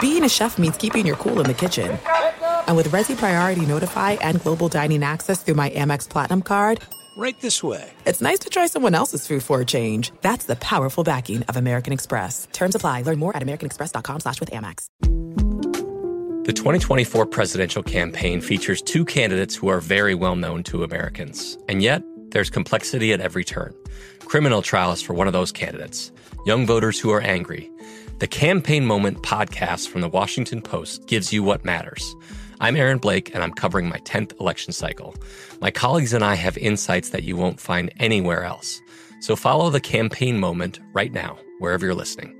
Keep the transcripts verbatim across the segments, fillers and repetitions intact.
being a chef means keeping your cool in the kitchen. And with Resi Priority Notify and Global Dining Access through my Amex Platinum card, right this way. It's nice to try someone else's food for a change. That's the powerful backing of American Express. Terms apply. Learn more at americanexpress.com slash with Amex. The twenty twenty-four presidential campaign features two candidates who are very well known to Americans. And yet, there's complexity at every turn. Criminal trials for one of those candidates. Young voters who are angry. The Campaign Moment podcast from the Washington Post gives you what matters. I'm Aaron Blake, and I'm covering my tenth election cycle. My colleagues and I have insights that you won't find anywhere else. So follow The Campaign Moment right now, wherever you're listening.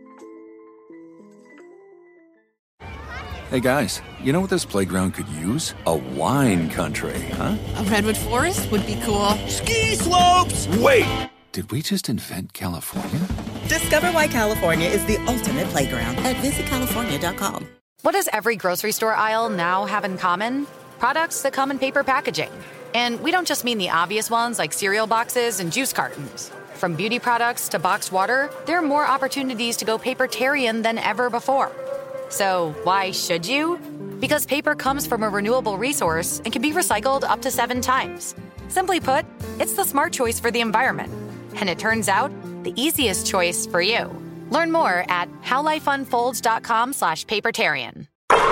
Hey guys, you know what this playground could use? A wine country, huh? A redwood forest would be cool. Ski slopes! Wait! Did we just invent California? Discover why California is the ultimate playground at visit california dot com. What does every grocery store aisle now have in common? Products that come in paper packaging. And we don't just mean the obvious ones like cereal boxes and juice cartons. From beauty products to boxed water, there are more opportunities to go papertarian than ever before. So why should you? Because paper comes from a renewable resource and can be recycled up to seven times. Simply put, it's the smart choice for the environment. And it turns out, the easiest choice for you. Learn more at howlifeunfolds.com slash papertarian.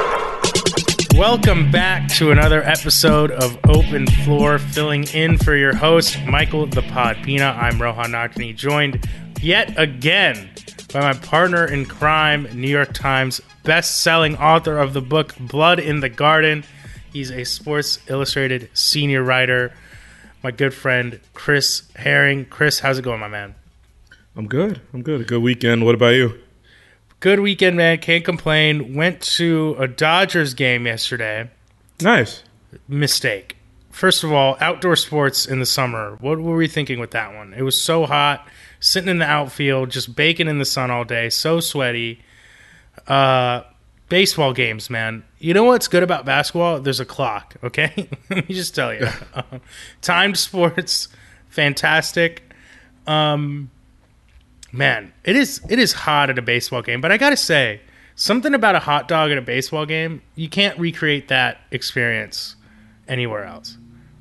Welcome back to another episode of Open Floor, filling in for your host, Michael the Pod Pina. I'm Rohan Nagini, joined yet again by my partner in crime, New York Times best-selling author of the book Blood in the Garden. He's a Sports Illustrated senior writer, my good friend Chris Herring. Chris, how's it going, my man? I'm good. I'm good. A good weekend. What about you? Good weekend, man. Can't complain. Went to a Dodgers game yesterday. Nice. Mistake. First of all, outdoor sports in the summer. What were we thinking with that one? It was so hot. Sitting in the outfield, just baking in the sun all day. So sweaty. Uh, baseball games, man. You know what's good about basketball? There's a clock, okay? Let me just tell you. uh, timed sports, fantastic. Um... Man, it is it is hot at a baseball game, but I gotta say, something about a hot dog at a baseball game, you can't recreate that experience anywhere else.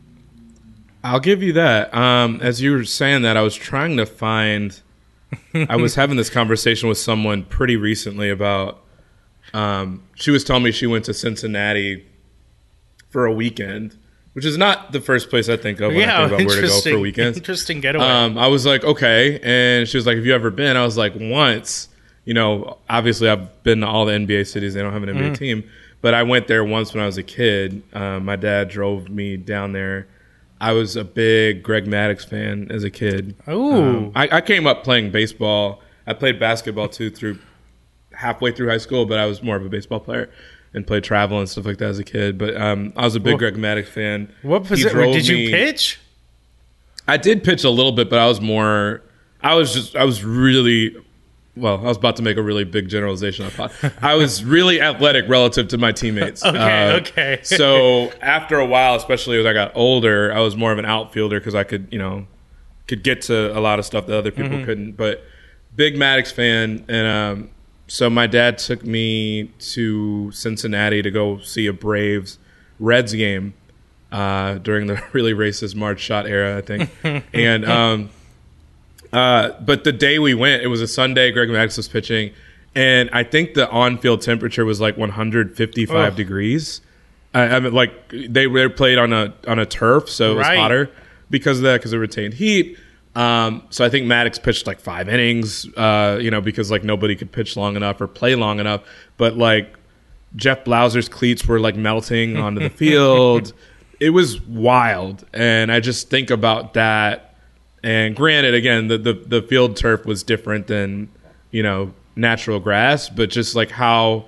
I'll give you that. Um, as you were saying that, I was trying to find... I was having this conversation with someone pretty recently about... Um, she was telling me she went to Cincinnati for a weekend, which is not the first place I think of when yeah, I think about where to go for weekends. Interesting getaway. Um, I was like, okay. And she was like, have you ever been? I was like, once. You know, obviously I've been to all the N B A cities. They don't have an N B A mm. team. But I went there once when I was a kid. Um, my dad drove me down there. I was a big Greg Maddux fan as a kid. Ooh. Um, I, I came up playing baseball. I played basketball, too, through halfway through high school, but I was more of a baseball player. And played travel and stuff like that as a kid. But um, I was a big well, Greg Maddux fan. What position? Did you me, pitch? I did pitch a little bit, but I was more... I was just... I was really... Well, I was about to make a really big generalization. I thought I was really athletic relative to my teammates. okay, uh, okay. So after a while, especially as I got older, I was more of an outfielder because I could, you know, could get to a lot of stuff that other people mm-hmm. couldn't. But big Maddux fan, and... um So my dad took me to Cincinnati to go see a Braves Reds game uh, during the really racist Marge Schott era, I think. and um, uh, but the day we went, it was a Sunday. Greg Maddux was pitching, and I think the on-field temperature was like one hundred fifty-five oh. degrees. I, I mean, like they were played on a on a turf, so it was right. hotter because of that, because it retained heat. Um, so I think Maddux pitched like five innings, uh, you know, because like nobody could pitch long enough or play long enough. But like Jeff Blauser's cleats were like melting onto the field. It was wild. And I just think about that. And granted, again, the, the, the field turf was different than, you know, natural grass, but just like how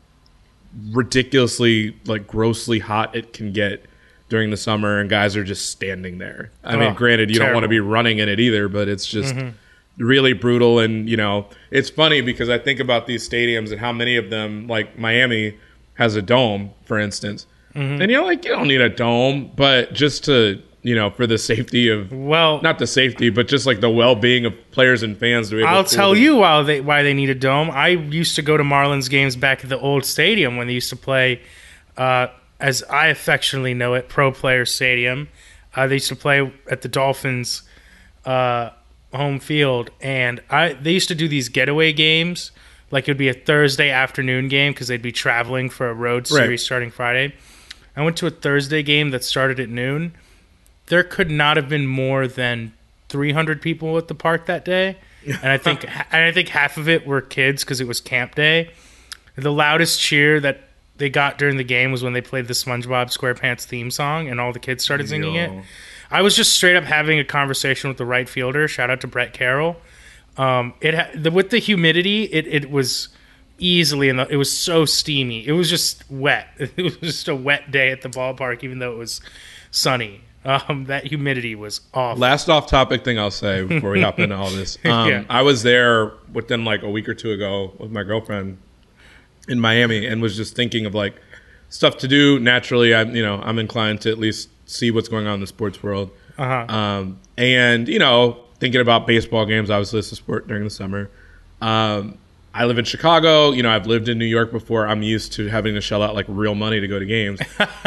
ridiculously, like grossly hot it can get during the summer, and guys are just standing there. I oh, mean, granted, you terrible. don't want to be running in it either, but it's just mm-hmm. really brutal. And, you know, it's funny because I think about these stadiums and how many of them, like Miami has a dome, for instance. Mm-hmm. And you're like, you don't need a dome, but just to you know, for the safety of well, not the safety, but just like the well-being of players and fans. To be able I'll to tell them. you why they why they need a dome. I used to go to Marlins games back at the old stadium when they used to play, uh, as I affectionately know it, Pro Player Stadium. Uh, they used to play at the Dolphins' uh, home field, and I they used to do these getaway games. Like it would be a Thursday afternoon game because they'd be traveling for a road series Right. starting Friday. I went to a Thursday game that started at noon. There could not have been more than three hundred people at the park that day, and I think and I think half of it were kids because it was camp day. The loudest cheer that they got during the game was when they played the SpongeBob SquarePants theme song, and all the kids started singing Yo. it. I was just straight up having a conversation with the right fielder. Shout out to Brett Carroll. Um, it ha- the, with the humidity, it, it was easily in the. It was so steamy. It was just wet. It was just a wet day at the ballpark, even though it was sunny. Um, that humidity was awful. Last off-topic thing I'll say before we hop into all this. Um, Yeah. I was there within like a week or two ago with my girlfriend in Miami and was just thinking of like stuff to do. Naturally, I'm you know I'm inclined to at least see what's going on in the sports world. Uh-huh. Um, and you know, thinking about baseball games. Obviously, it's a sport during the summer. Um, I live in Chicago. You know, I've lived in New York before. I'm used to having to shell out like real money to go to games.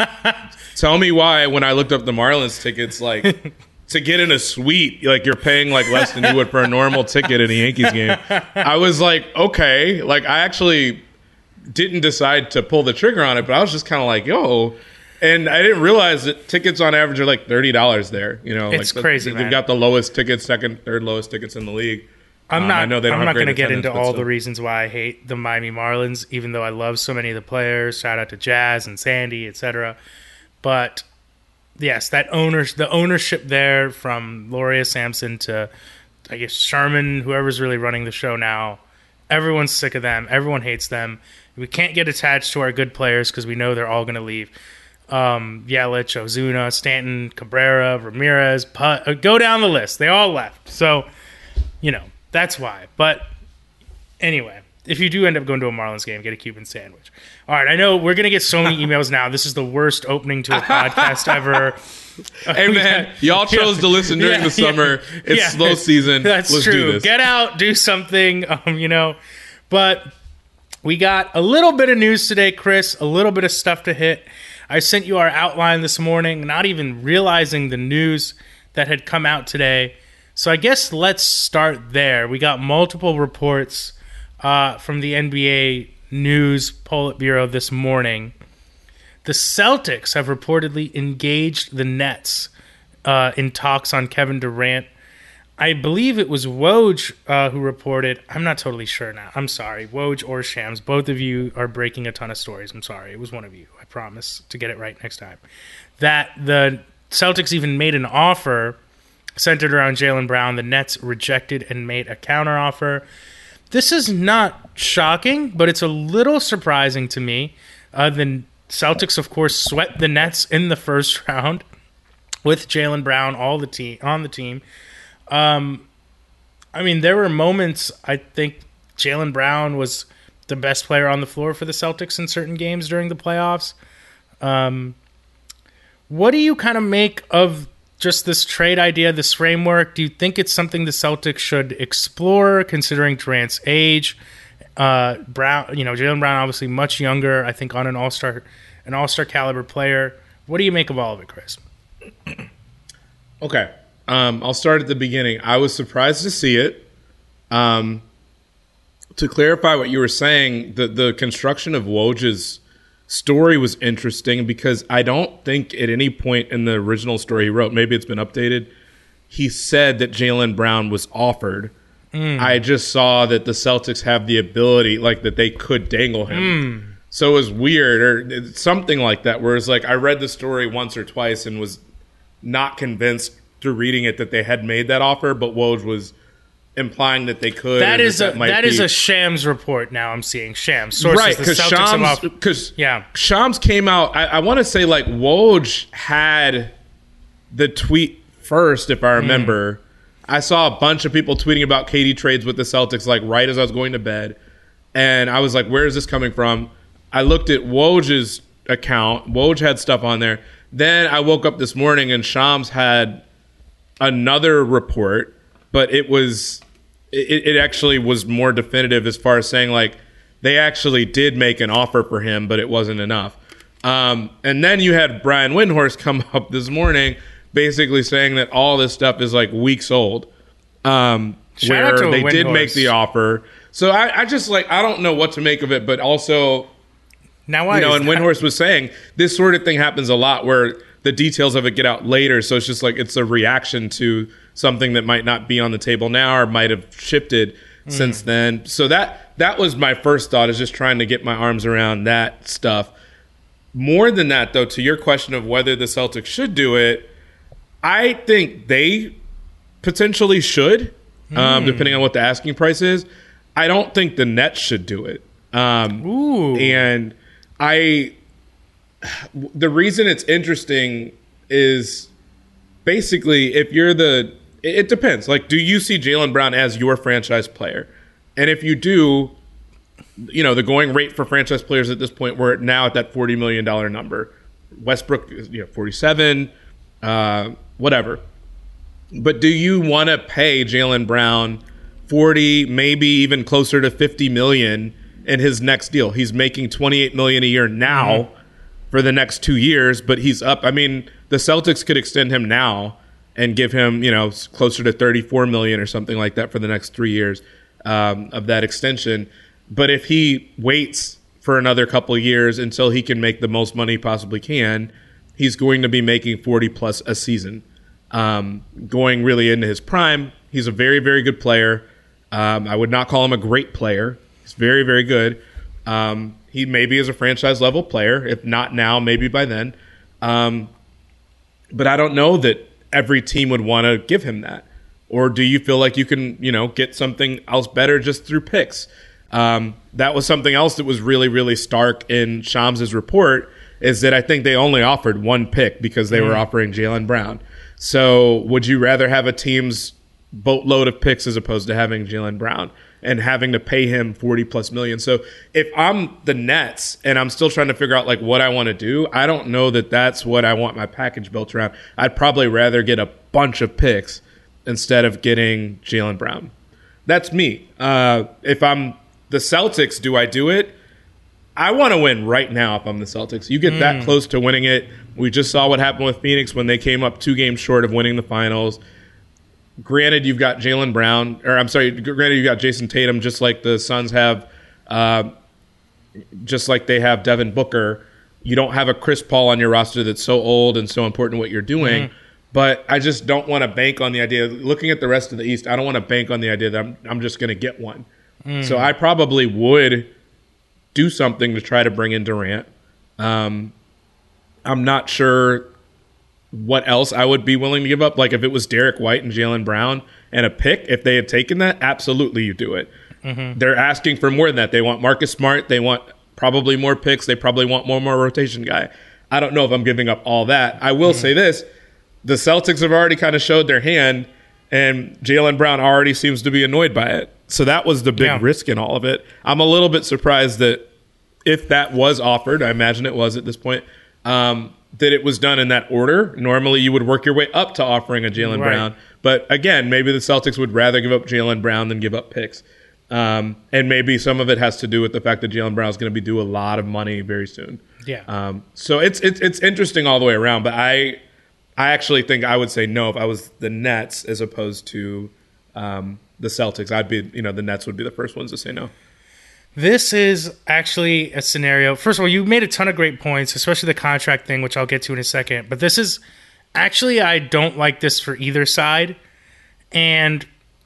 Tell me why when I looked up the Marlins tickets, like to get in a suite, like you're paying like less than you would for a normal ticket in a Yankees game. I was like, okay, like I actually didn't decide to pull the trigger on it, but I was just kind of like, yo. And I didn't realize that tickets on average are like thirty dollars there. You know, It's like crazy, They've man. got the lowest tickets, second, third lowest tickets in the league. I'm Um, not. I know they don't I'm have not going to great get into attendance, but all still. the reasons why I hate the Miami Marlins, even though I love so many of the players. Shout out to Jazz and Sandy, et cetera. But yes, that owners, the ownership there, from Loria Sampson to I guess Sherman, whoever's really running the show now, everyone's sick of them. Everyone hates them. We can't get attached to our good players because we know they're all going to leave. Um, Yelich, Ozuna, Stanton, Cabrera, Ramirez, Put, uh, go down the list. They all left. So, you know, that's why. But anyway, if you do end up going to a Marlins game, get a Cuban sandwich. All right, I know we're going to get so many emails now. This is the worst opening to a podcast ever. Hey, man, y'all chose Yeah. to listen during Yeah, the summer. yeah. It's Yeah. slow season. That's Let's true. do this. Get out, do something, um, you know. But we got a little bit of news today, Chris, a little bit of stuff to hit. I sent you our outline this morning, not even realizing the news that had come out today. So I guess let's start there. We got multiple reports uh, from the N B A News Politburo this morning. The Celtics have reportedly engaged the Nets uh, in talks on Kevin Durant. I believe it was Woj uh, who reported. I'm not totally sure now. I'm sorry. Woj or Shams. Both of you are breaking a ton of stories. I'm sorry. It was one of you. I promise to get it right next time. That the Celtics even made an offer centered around Jaylen Brown. The Nets rejected and made a counteroffer. This is not shocking, but it's a little surprising to me. Uh, the Celtics, of course, swept the Nets in the first round with Jaylen Brown all the team on the team. Um, I mean, there were moments, I think Jaylen Brown was the best player on the floor for the Celtics in certain games during the playoffs. Um, what do you kind of make of just this trade idea, this framework? Do you think it's something the Celtics should explore, considering Durant's age? Uh, Brown, you know, Jaylen Brown, obviously much younger, I think on an all-star, an all-star caliber player. What do you make of all of it, Chris? Okay. Um, I'll start at the beginning. I was surprised to see it. Um, to clarify what you were saying, the, the construction of Woj's story was interesting because I don't think at any point in the original story he wrote, maybe it's been updated, he said that Jaylen Brown was offered. Mm. I just saw that the Celtics have the ability, like that they could dangle him. Mm. So it was weird or something like that, where it's like I read the story once or twice and was not convinced through reading it that they had made that offer, but Woj was implying that they could. That is that a might that be. is a Shams report. Now I'm seeing Shams sources. Right, the because Celtics have Shams, off- because yeah, Shams came out. I, I want to say like Woj had the tweet first, if I remember. Mm. I saw a bunch of people tweeting about K D trades with the Celtics, like right as I was going to bed, and I was like, "Where is this coming from?" I looked at Woj's account. Woj had stuff on there. Then I woke up this morning and Shams had another report, but it was it, it actually was more definitive as far as saying like they actually did make an offer for him, but it wasn't enough. Um, and then you had Brian Windhorst come up this morning basically saying that all this stuff is like weeks old, um, where they did make the offer. So I, I just like, I don't know what to make of it, but also, now why you know, and that? Windhorst was saying this sort of thing happens a lot where the details of it get out later. So it's just like, it's a reaction to something that might not be on the table now or might have shifted mm. since then. So that, that was my first thought, is just trying to get my arms around that stuff. More than that, though, to your question of whether the Celtics should do it, I think they potentially should, mm. um, depending on what the asking price is. I don't think the Nets should do it. Um, Ooh. And I, the reason it's interesting is basically if you're the, it depends. Like, do you see Jaylen Brown as your franchise player? And if you do, you know, the going rate for franchise players at this point, we're now at that forty million dollars number. Westbrook, you know, forty-seven, uh, whatever. But do you want to pay Jaylen Brown forty, maybe even closer to fifty million in his next deal? He's making twenty-eight million a year now mm-hmm. for the next two years, but he's up. I mean, the Celtics could extend him now and give him, you know, closer to thirty-four million or something like that for the next three years um, of that extension. But if he waits for another couple of years until he can make the most money he possibly can, he's going to be making forty plus a season. Um, going really into his prime, he's a very, very good player. Um, I would not call him a great player. He's very, very good. Um, he maybe is a franchise level player. If not now, maybe by then. Um, but I don't know that every team would want to give him that. Or do you feel like you can, you know, get something else better just through picks? Um, that was something else that was really, really stark in Shams' report, is that I think they only offered one pick because they mm. were offering Jaylen Brown. So would you rather have a team's boatload of picks as opposed to having Jaylen Brown and having to pay him forty plus million? So if I'm the Nets and I'm still trying to figure out like what I want to do, I don't know that that's what I want my package built around. I'd probably rather get a bunch of picks instead of getting Jaylen Brown. That's me. Uh, if I'm the Celtics, do I do it? I want to win right now if I'm the Celtics. You get mm. that close to winning it. We just saw what happened with Phoenix when they came up two games short of winning the finals. Granted, you've got Jaylen Brown, or I'm sorry, granted, you've got Jason Tatum, just like the Suns have, uh, just like they have Devin Booker. You don't have a Chris Paul on your roster that's so old and so important in what you're doing. Mm. But I just don't want to bank on the idea. Looking at the rest of the East, I don't want to bank on the idea that I'm, I'm just going to get one. Mm. So I probably would do something to try to bring in Durant. Um, I'm not sure what else I would be willing to give up. Like if it was Derek White and Jaylen Brown and a pick, if they had taken that, absolutely you do it. Mm-hmm. They're asking for more than that. They want Marcus Smart. They want probably more picks. They probably want one more rotation guy. I don't know if I'm giving up all that. I will mm-hmm. say this. The Celtics have already kind of showed their hand, and Jaylen Brown already seems to be annoyed by it. So that was the big yeah. risk in all of it. I'm a little bit surprised that if that was offered, I imagine it was at this point, um, that it was done in that order. Normally you would work your way up to offering a Jaylen right. Brown. But again, maybe the Celtics would rather give up Jaylen Brown than give up picks. Um, and maybe some of it has to do with the fact that Jaylen Brown is going to be due a lot of money very soon. Yeah. Um, so it's, it's it's interesting all the way around. But I I actually think I would say no if I was the Nets as opposed to um, the Celtics. I'd be, you know, the Nets would be the first ones to say no. This is actually a scenario. First of all, you made a ton of great points, especially the contract thing, which I'll get to in a second. But this is actually, I don't like this for either side. And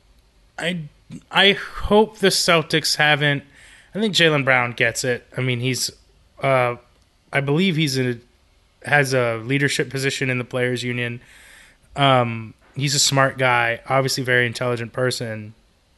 I I hope the Celtics haven't. I think Jaylen Brown gets it. I mean, he's, uh, I believe he's a, has a leadership position in the Players Union. Um, he's a smart guy, obviously very intelligent person.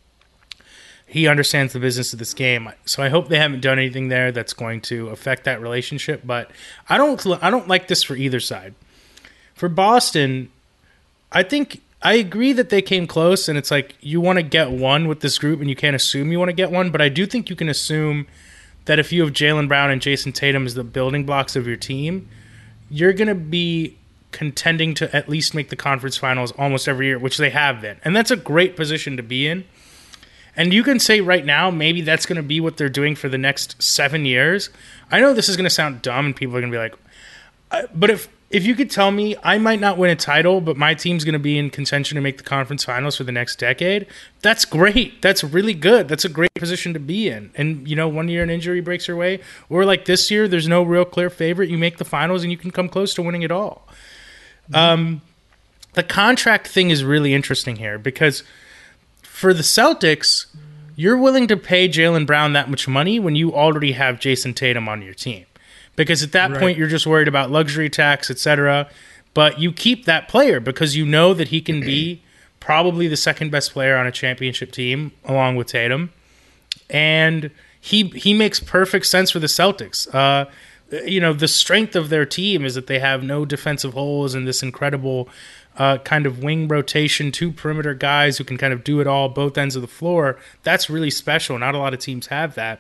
He understands the business of this game. So I hope they haven't done anything there that's going to affect that relationship. But I don't I don't like this for either side. For Boston, I think I agree that they came close, and it's like you want to get one with this group, and you can't assume you want to get one. But I do think you can assume that if you have Jaylen Brown and Jason Tatum as the building blocks of your team, you're going to be contending to at least make the conference finals almost every year, which they have been. And that's a great position to be in. And you can say right now, maybe that's going to be what they're doing for the next seven years. I know this is going to sound dumb and people are going to be like, uh, but if if you could tell me I might not win a title, but my team's going to be in contention to make the conference finals for the next decade, that's great. That's really good. That's a great position to be in. And, you know, one year an injury breaks your way. Or like this year, there's no real clear favorite. You make the finals and you can come close to winning it all. Mm-hmm. Um, the contract thing is really interesting here because for the Celtics, you're willing to pay Jaylen Brown that much money when you already have Jason Tatum on your team. Because at that right. point, you're just worried about luxury tax, et cetera. But you keep that player because you know that he can be probably the second best player on a championship team along with Tatum. And he he makes perfect sense for the Celtics. Uh, you know, the strength of their team is that they have no defensive holes and this incredible uh, kind of wing rotation, two perimeter guys who can kind of do it all, both ends of the floor. That's really special. Not a lot of teams have that.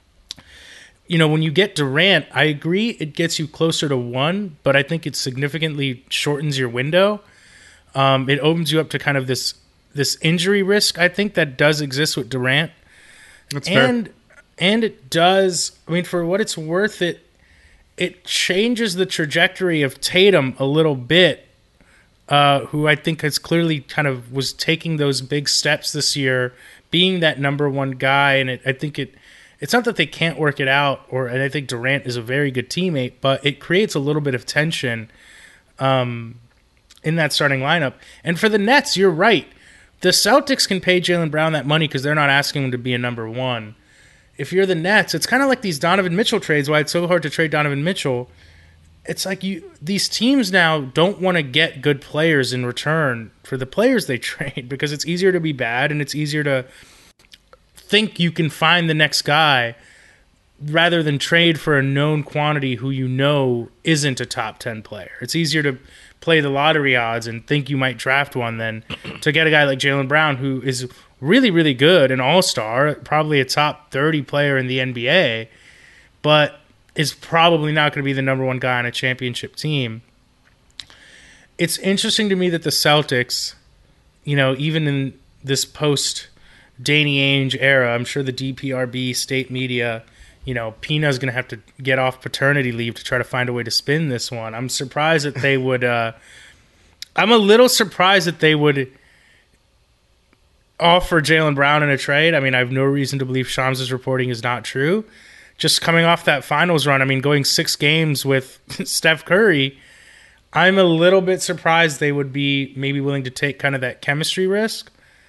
You know, when you get Durant, I agree it gets you closer to one, but I think it significantly shortens your window. Um, it opens you up to kind of this this injury risk, I think, that does exist with Durant. That's and, fair. And it does, I mean, for what it's worth, it it changes the trajectory of Tatum a little bit, uh, who I think has clearly kind of was taking those big steps this year, being that number one guy, and it, I think it It's not that they can't work it out, or and I think Durant is a very good teammate, but it creates a little bit of tension um, in that starting lineup. And for the Nets, you're right. The Celtics can pay Jaylen Brown that money because they're not asking him to be a number one. If you're the Nets, it's kind of like these Donovan Mitchell trades, why it's so hard to trade Donovan Mitchell. It's like you these teams now don't want to get good players in return for the players they trade because it's easier to be bad and it's easier to think you can find the next guy rather than trade for a known quantity who you know isn't a top ten player. It's easier to play the lottery odds and think you might draft one than to get a guy like Jaylen Brown who is really, really good, an all-star, probably a top thirty player in the N B A, but is probably not going to be the number one guy on a championship team. It's interesting to me that the Celtics, you know, even in this post- Danny Ainge era, I'm sure the D P R B state media, you know, Pina's going to have to get off paternity leave to try to find a way to spin this one. I'm surprised that they would, uh, I'm a little surprised that they would offer Jaylen Brown in a trade. I mean, I have no reason to believe Shams' reporting is not true. Just coming off that finals run, I mean, going six games with Steph Curry, I'm a little bit surprised they would be maybe willing to take kind of that chemistry risk.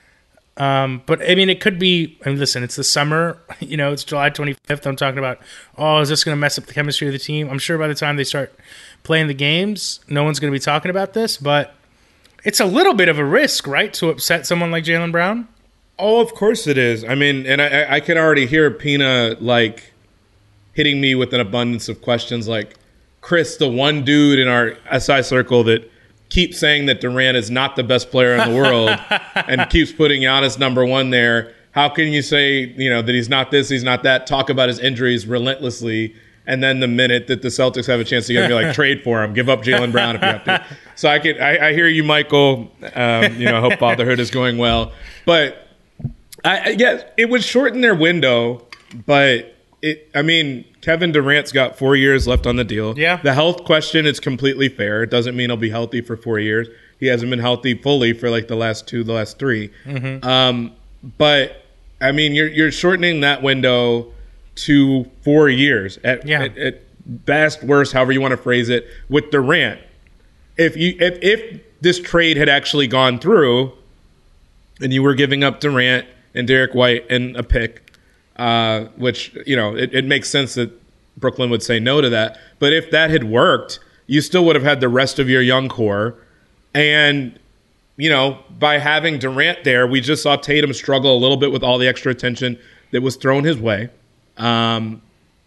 Um, but, I mean, it could be, I mean, listen, it's the summer, you know, it's July twenty-fifth. I'm talking about, oh, is this going to mess up the chemistry of the team? I'm sure by the time they start playing the games, no one's going to be talking about this, but it's a little bit of a risk, right, to upset someone like Jaylen Brown? Oh, of course it is. I mean, and I, I can already hear Pina, like, hitting me with an abundance of questions like, Chris, the one dude in our S I circle that keeps saying that Durant is not the best player in the world and keeps putting Giannis number one there. How can you say, you know, that he's not this, he's not that, talk about his injuries relentlessly, and then the minute that the Celtics have a chance to get him, be like, trade for him, give up Jaylen Brown if you have to. So I could, I, I hear you, Michael. Um, you know, I hope fatherhood is going well. But, I, yeah, it would shorten their window, but, it. I mean, Kevin Durant's got four years left on the deal. Yeah. The health question is completely fair. It doesn't mean he'll be healthy for four years. He hasn't been healthy fully for like the last two, the last three. Mm-hmm. Um, but I mean, you're you're shortening that window to four years at, yeah. at, at best, worst, however you want to phrase it. With Durant, if you if if this trade had actually gone through, and you were giving up Durant and Derek White and a pick. Uh, which, you know, it, it makes sense that Brooklyn would say no to that. But if that had worked, you still would have had the rest of your young core. And, you know, by having Durant there, we just saw Tatum struggle a little bit with all the extra attention that was thrown his way. Um,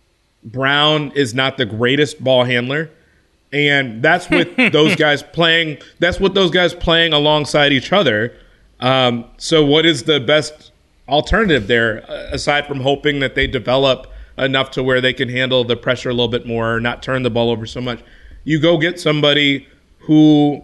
Brown is not the greatest ball handler. And that's with those guys playing. That's with those guys playing alongside each other. Um, so what is the best alternative there, aside from hoping that they develop enough to where they can handle the pressure a little bit more, not turn the ball over so much? you go get somebody who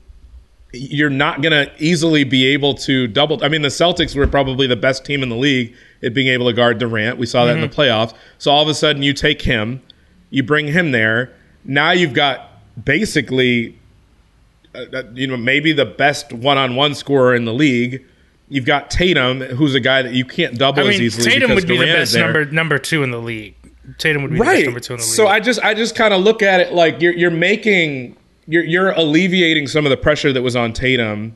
you're not going to easily be able to double. I mean, the Celtics were probably the best team in the league at being able to guard Durant. We saw that mm-hmm. in the playoffs. So all of a sudden you take him, you bring him there. Now you've got basically, uh, you know, maybe the best one-on-one scorer in the league. You've got Tatum, who's a guy that you can't double I mean, as easily. Tatum would be Durant the best number number two in the league. Tatum would be right. the best number two in the league. So I just I just kind of look at it like you're you're making you're you're alleviating some of the pressure that was on Tatum.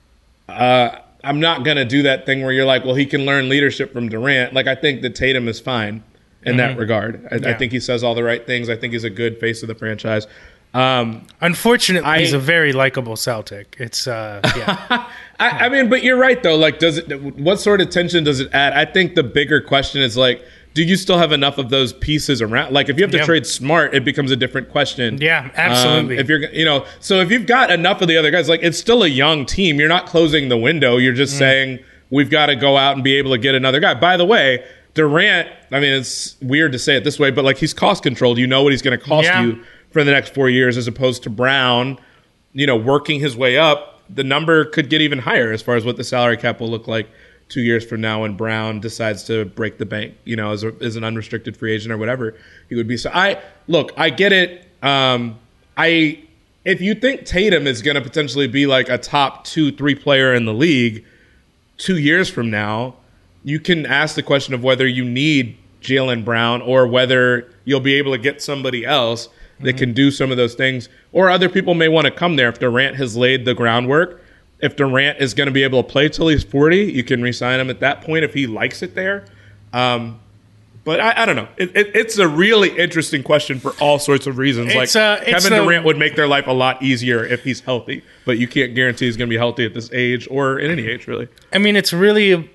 Uh, I'm not gonna do that thing where you're like, well, he can learn leadership from Durant. Like I think that Tatum is fine in mm-hmm. that regard. I, yeah. I think he says all the right things. I think he's a good face of the franchise. Um, Unfortunately, I, he's a very likable Celtic. It's uh, yeah. I, I mean, but you're right though. Like, does it? What sort of tension does it add? I think the bigger question is like, do you still have enough of those pieces around? Like, if you have to yeah. trade Smart, it becomes a different question. Yeah, absolutely. Um, if you're, you know, so if you've got enough of the other guys, like, it's still a young team. You're not closing the window. You're just mm. saying we've got to go out and be able to get another guy. By the way, Durant. I mean, it's weird to say it this way, but like, he's cost controlled. You know what he's going to cost yeah. you for the next four years, as opposed to Brown, you know, working his way up. The number could get even higher as far as what the salary cap will look like two years from now when Brown decides to break the bank, you know, as, a, as an unrestricted free agent or whatever he would be. So I look, I get it. Um, I if you think Tatum is going to potentially be like a top two, three player in the league two years from now, you can ask the question of whether you need Jaylen Brown or whether you'll be able to get somebody else that mm-hmm. can do some of those things. Or other people may want to come there if Durant has laid the groundwork. If Durant is going to be able to play till he's forty, you can re-sign him at that point if he likes it there. Um, but I, I don't know. It, it, it's a really interesting question for all sorts of reasons. It's, like uh, Kevin the, Durant would make their life a lot easier if he's healthy, but you can't guarantee he's going to be healthy at this age or at any age, really. I mean, it's really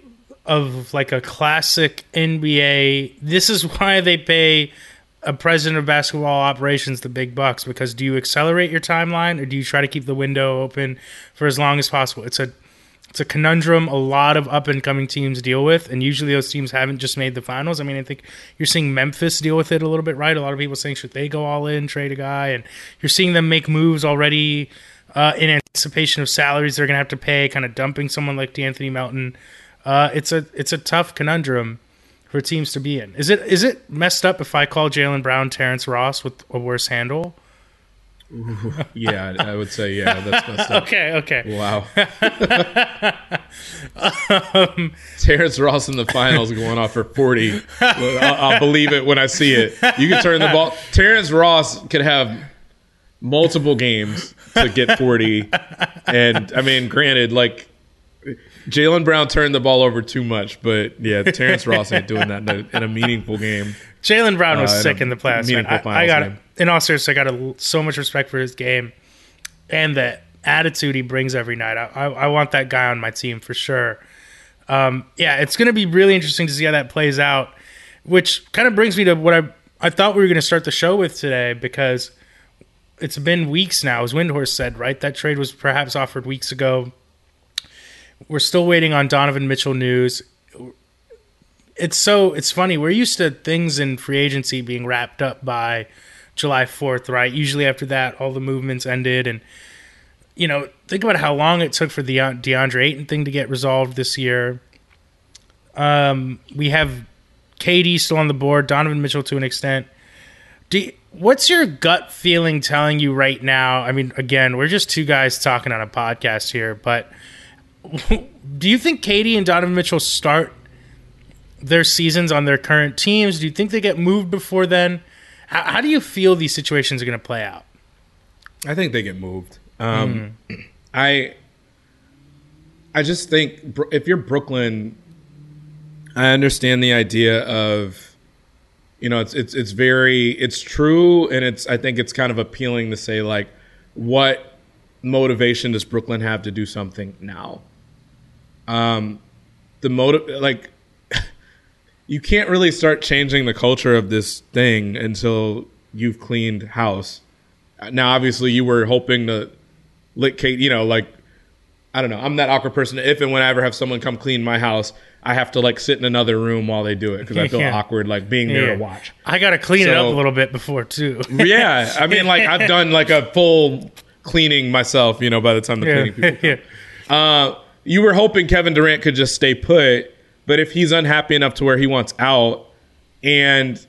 of like a classic N B A. This is why they pay a president of basketball operations the big bucks, because do you accelerate your timeline or do you try to keep the window open for as long as possible? It's a it's a conundrum a lot of up and coming teams deal with, and usually those teams haven't just made the finals. I mean, I think you're seeing Memphis deal with it a little bit, right? A lot of people saying should they go all in, trade a guy, and you're seeing them make moves already uh, in anticipation of salaries they're going to have to pay, kind of dumping someone like D'Anthony Melton. Uh, it's a it's a tough conundrum for teams to be in. Is it is it messed up if I call Jaylen Brown Terrence Ross with a worse handle? Ooh, yeah, I would say yeah. That's messed up. Okay, okay. Wow. um, Terrence Ross in the finals going off for forty. I'll, I'll believe it when I see it. You can turn the ball. Terrence Ross could have multiple games to get forty, and I mean, granted, like, Jaylen Brown turned the ball over too much, but yeah, Terrence Ross ain't doing that in a, in a meaningful game. Jaylen Brown was uh, sick in, in the playoffs. Man. I, I got game. in all seriousness, I got a, so much respect for his game and the attitude he brings every night. I, I, I want that guy on my team for sure. Um, yeah, it's going to be really interesting to see how that plays out, which kind of brings me to what I I thought we were going to start the show with today, because it's been weeks now, as Windhorst said, right? That trade was perhaps offered weeks ago. We're still waiting on Donovan Mitchell news. It's so it's funny. We're used to things in free agency being wrapped up by July fourth, right? Usually after that, all the movements ended. And, you know, think about how long it took for the DeAndre Ayton thing to get resolved this year. Um, we have K D still on the board, Donovan Mitchell to an extent. Do you, what's your gut feeling telling you right now? I mean, again, we're just two guys talking on a podcast here, but do you think K D and Donovan Mitchell start their seasons on their current teams? Do you think they get moved before then? How, how do you feel these situations are going to play out? I think they get moved. Um, mm. I I just think if you're Brooklyn, I understand the idea of, you know, it's it's it's very it's true, and it's I think it's kind of appealing to say, like, what motivation does Brooklyn have to do something now? Um, the motive, like, you can't really start changing the culture of this thing until you've cleaned house. Now, obviously, you were hoping to lick Kate, you know, like, I don't know. I'm that awkward person. If and when I ever have someone come clean my house, I have to like sit in another room while they do it because I feel Yeah. awkward like being there Yeah. to watch. I got to clean it So- up a little bit before, too. Yeah. I mean, like I've done like a full cleaning myself, you know, by the time the Yeah. cleaning people come. Yeah. Uh, you were hoping Kevin Durant could just stay put, but if he's unhappy enough to where he wants out, and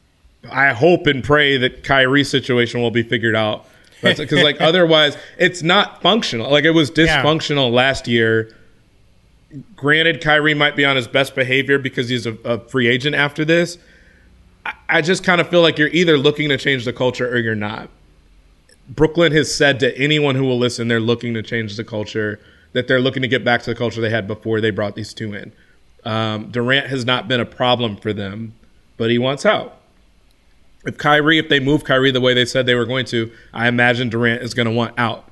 I hope and pray that Kyrie's situation will be figured out. Because like otherwise, it's not functional. Like it was dysfunctional yeah. last year. Granted, Kyrie might be on his best behavior because he's a, a free agent after this. I, I just kind of feel like you're either looking to change the culture or you're not. Brooklyn has said to anyone who will listen, they're looking to change the culture, that they're looking to get back to the culture they had before they brought these two in. Um, Durant has not been a problem for them, but he wants out. If Kyrie, if they move Kyrie the way they said they were going to, I imagine Durant is going to want out.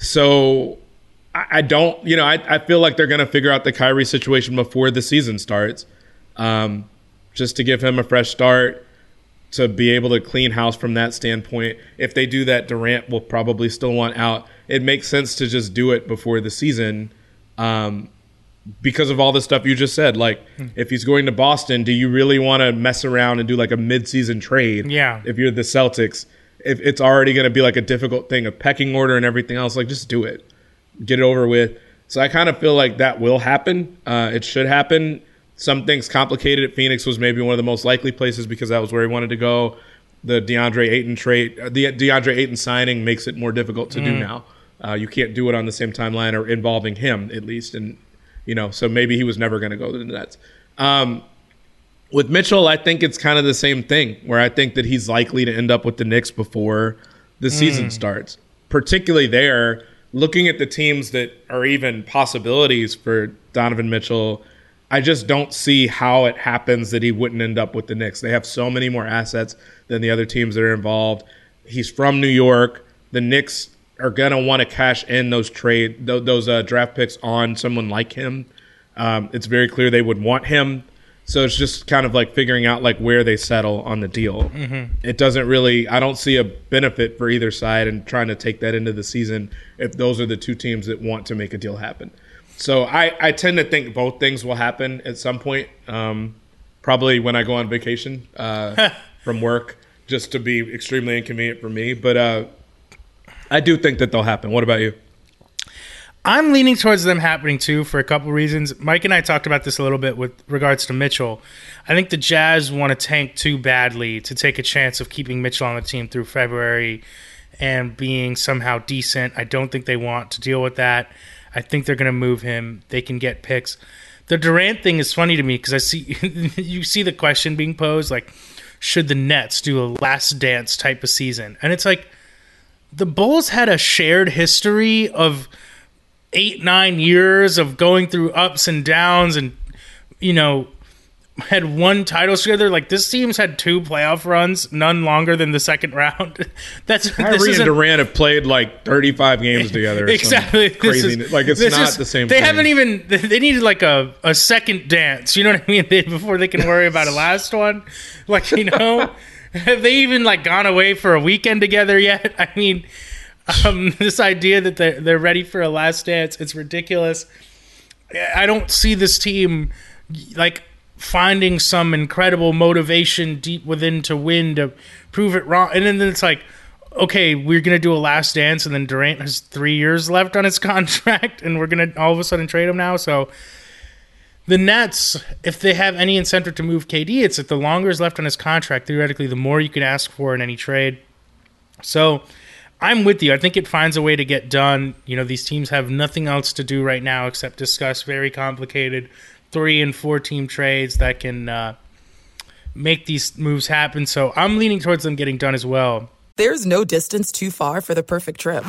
So I, I don't, you know, I, I feel like they're going to figure out the Kyrie situation before the season starts, um, just to give him a fresh start, to be able to clean house from that standpoint. If they do that, Durant will probably still want out. It makes sense to just do it before the season. Um, because of all the stuff you just said. Like, mm. if he's going to Boston, do you really want to mess around and do like a mid-season trade? Yeah. If you're the Celtics, if it's already going to be like a difficult thing, a pecking order and everything else, like just do it. Get it over with. So I kind of feel like that will happen. Uh, it should happen. Some things complicated. Phoenix was maybe one of the most likely places because that was where he wanted to go. The DeAndre Ayton trade, the DeAndre Ayton signing makes it more difficult to mm. do now. Uh, you can't do it on the same timeline or involving him, at least. And you know, so maybe he was never going to go to the Nets. Um, with Mitchell, I think it's kind of the same thing, where I think that he's likely to end up with the Knicks before the season mm. starts. Particularly there, looking at the teams that are even possibilities for Donovan Mitchell, I just don't see how it happens that he wouldn't end up with the Knicks. They have so many more assets than the other teams that are involved. He's from New York. The Knicks are going to want to cash in those trade th- those uh, draft picks on someone like him. Um, it's very clear they would want him. So it's just kind of like figuring out like where they settle on the deal. Mm-hmm. It doesn't really, I don't see a benefit for either side and trying to take that into the season if those are the two teams that want to make a deal happen. So I, I tend to think both things will happen at some point, um, probably when I go on vacation uh, from work, just to be extremely inconvenient for me. But uh, I do think that they'll happen. What about you? I'm leaning towards them happening too for a couple reasons. Mike and I talked about this a little bit with regards to Mitchell. I think the Jazz want to tank too badly to take a chance of keeping Mitchell on the team through February and being somehow decent. I don't think they want to deal with that. I think they're going to move him. They can get picks. The Durant thing is funny to me because I see you see the question being posed, like, should the Nets do a last dance type of season? And it's like, the Bulls had a shared history of eight, nine years of going through ups and downs and, you know, had one title together. Like, this team's had two playoff runs, none longer than the second round. That's Kyrie and Durant have played like thirty-five games together. Or exactly. Crazy. Is, like, it's not is, the same they thing. They haven't even, they needed like a, a second dance, you know what I mean? They, before they can worry about a last one. Like, you know, have they even like gone away for a weekend together yet? I mean, Um, this idea that they're, they're ready for a last dance, it's ridiculous. I don't see this team like finding some incredible motivation deep within to win, to prove it wrong. And then it's like, okay, we're going to do a last dance, and then Durant has three years left on his contract, and we're going to all of a sudden trade him now. So the Nets, if they have any incentive to move K D, it's that the longer is left on his contract, theoretically, the more you can ask for in any trade. So I'm with you. I think it finds a way to get done. You know, these teams have nothing else to do right now except discuss very complicated three and four team trades that can uh, make these moves happen. So I'm leaning towards them getting done as well. There's no distance too far for the perfect trip.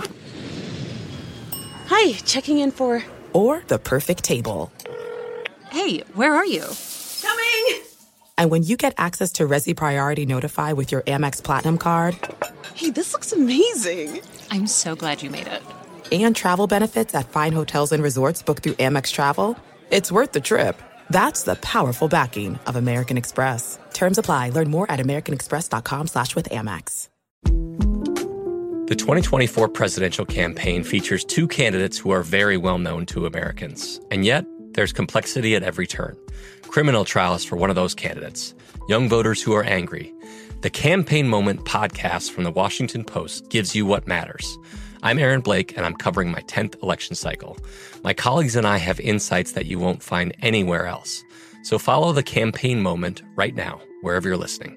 Hi, checking in for... Or the perfect table. Hey, where are you? Coming! And when you get access to Resi Priority Notify with your Amex Platinum card... Hey, this looks amazing. I'm so glad you made it. And travel benefits at fine hotels and resorts booked through Amex Travel, it's worth the trip. That's the powerful backing of American Express. Terms apply. Learn more at americanexpress.com slash with Amex. The twenty twenty-four presidential campaign features two candidates who are very well known to Americans. And yet, there's complexity at every turn. Criminal trials for one of those candidates. Young voters who are angry. The Campaign Moment podcast from the Washington Post gives you what matters. I'm Aaron Blake, and I'm covering my tenth election cycle. My colleagues and I have insights that you won't find anywhere else. So follow The Campaign Moment right now, wherever you're listening.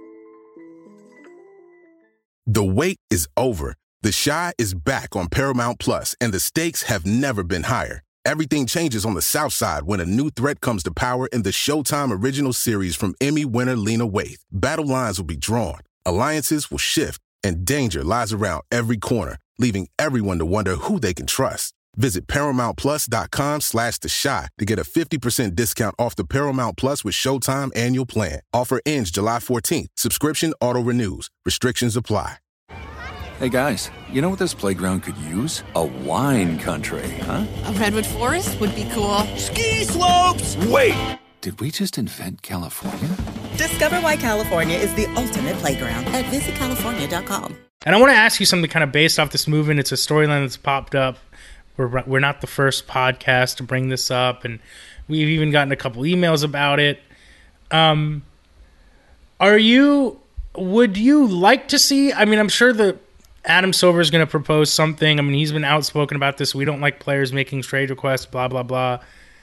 The wait is over. The Chi is back on Paramount Plus, and the stakes have never been higher. Everything changes on the South Side when a new threat comes to power in the Showtime original series from Emmy winner Lena Waithe. Battle lines will be drawn, alliances will shift, and danger lies around every corner, leaving everyone to wonder who they can trust. Visit ParamountPlus.com slash The Chi to get a fifty percent discount off the Paramount Plus with Showtime annual plan. Offer ends July fourteenth. Subscription auto-renews. Restrictions apply. Hey guys, you know what this playground could use? A wine country, huh? A redwood forest would be cool. Ski slopes! Wait! Did we just invent California? Discover why California is the ultimate playground at visit california dot com. And I want to ask you something kind of based off this movement. It's a storyline that's popped up. We're, we're not the first podcast to bring this up, and we've even gotten a couple emails about it. Um, are you, would you like to see, I mean, I'm sure that Adam Silver is going to propose something. I mean, he's been outspoken about this. We don't like players making trade requests, blah, blah, blah.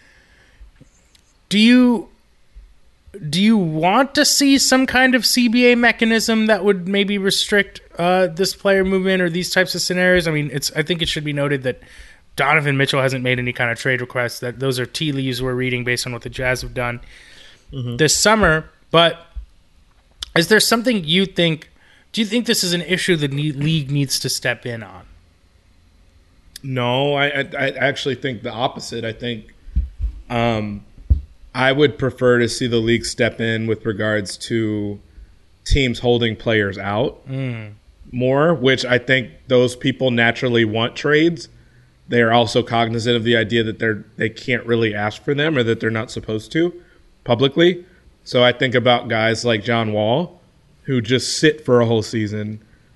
Do you, do you want to see some kind of C B A mechanism that would maybe restrict uh, this player movement or these types of scenarios? I mean, it's, I think it should be noted that Donovan Mitchell hasn't made any kind of trade requests. That those are tea leaves we're reading based on what the Jazz have done mm-hmm. this summer. But is there something you think? Do you think this is an issue the league needs to step in on? No, I, I, I actually think the opposite. I think um, I would prefer to see the league step in with regards to teams holding players out mm. more, which I think those people naturally want trades. They are also cognizant of the idea that they're they can't really ask for them or that they're not supposed to publicly. So I think about guys like John Wall who just sit for a whole season.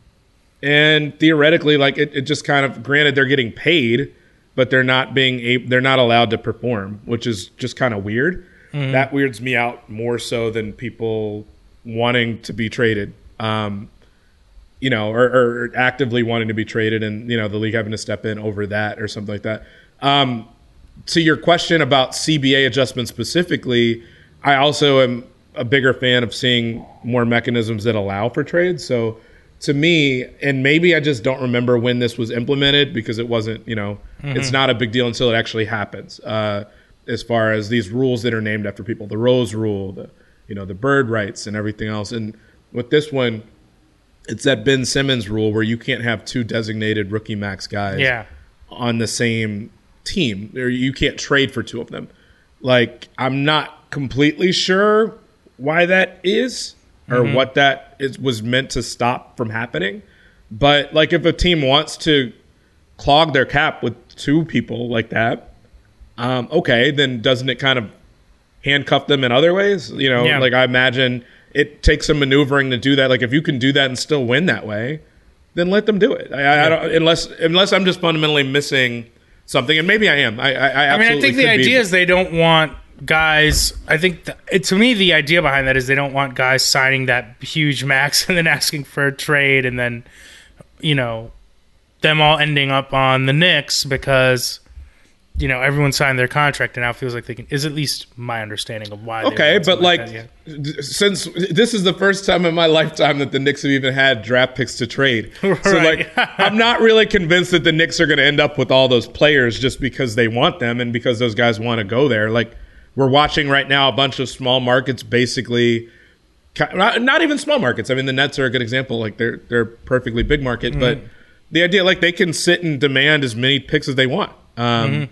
And theoretically, like it, it just kind of, granted they're getting paid, but they're not being able, they're not allowed to perform, which is just kind of weird. Mm-hmm. That weirds me out more so than people wanting to be traded. Um, you know, or, or actively wanting to be traded and, you know, the league having to step in over that or something like that. Um, to your question about C B A adjustments specifically, I also am a bigger fan of seeing more mechanisms that allow for trades. So to me, and maybe I just don't remember when this was implemented because it wasn't, you know, mm-hmm. it's not a big deal until it actually happens. Uh, as far as these rules that are named after people, the Rose Rule, the, you know, the bird rights and everything else. And with this one, it's that Ben Simmons rule where you can't have two designated rookie max guys yeah. on the same team, or you can't trade for two of them. Like, I'm not completely sure why that is or mm-hmm. what that is, was meant to stop from happening. But, like, if a team wants to clog their cap with two people like that, um, okay, then doesn't it kind of handcuff them in other ways? You know, yeah. like I imagine – it takes some maneuvering to do that. Like if you can do that and still win that way, then let them do it. I, yeah. I don't, unless unless I'm just fundamentally missing something, and maybe I am. I I, I, I mean, I think the idea be. is they don't want guys. I think the, it, to me the idea behind that is they don't want guys signing that huge max and then asking for a trade, and then you know them all ending up on the Knicks because. You know, everyone signed their contract and now it feels like they can, is at least my understanding of why. Okay, but like, like that, since this is the first time in my lifetime that the Knicks have even had draft picks to trade. Right. So like, I'm not really convinced that the Knicks are going to end up with all those players just because they want them and because those guys want to go there. Like, we're watching right now a bunch of small markets basically, not, not even small markets. I mean, the Nets are a good example. Like, they're, they're a perfectly big market, mm-hmm. but the idea, like, they can sit and demand as many picks as they want. Um, mm-hmm.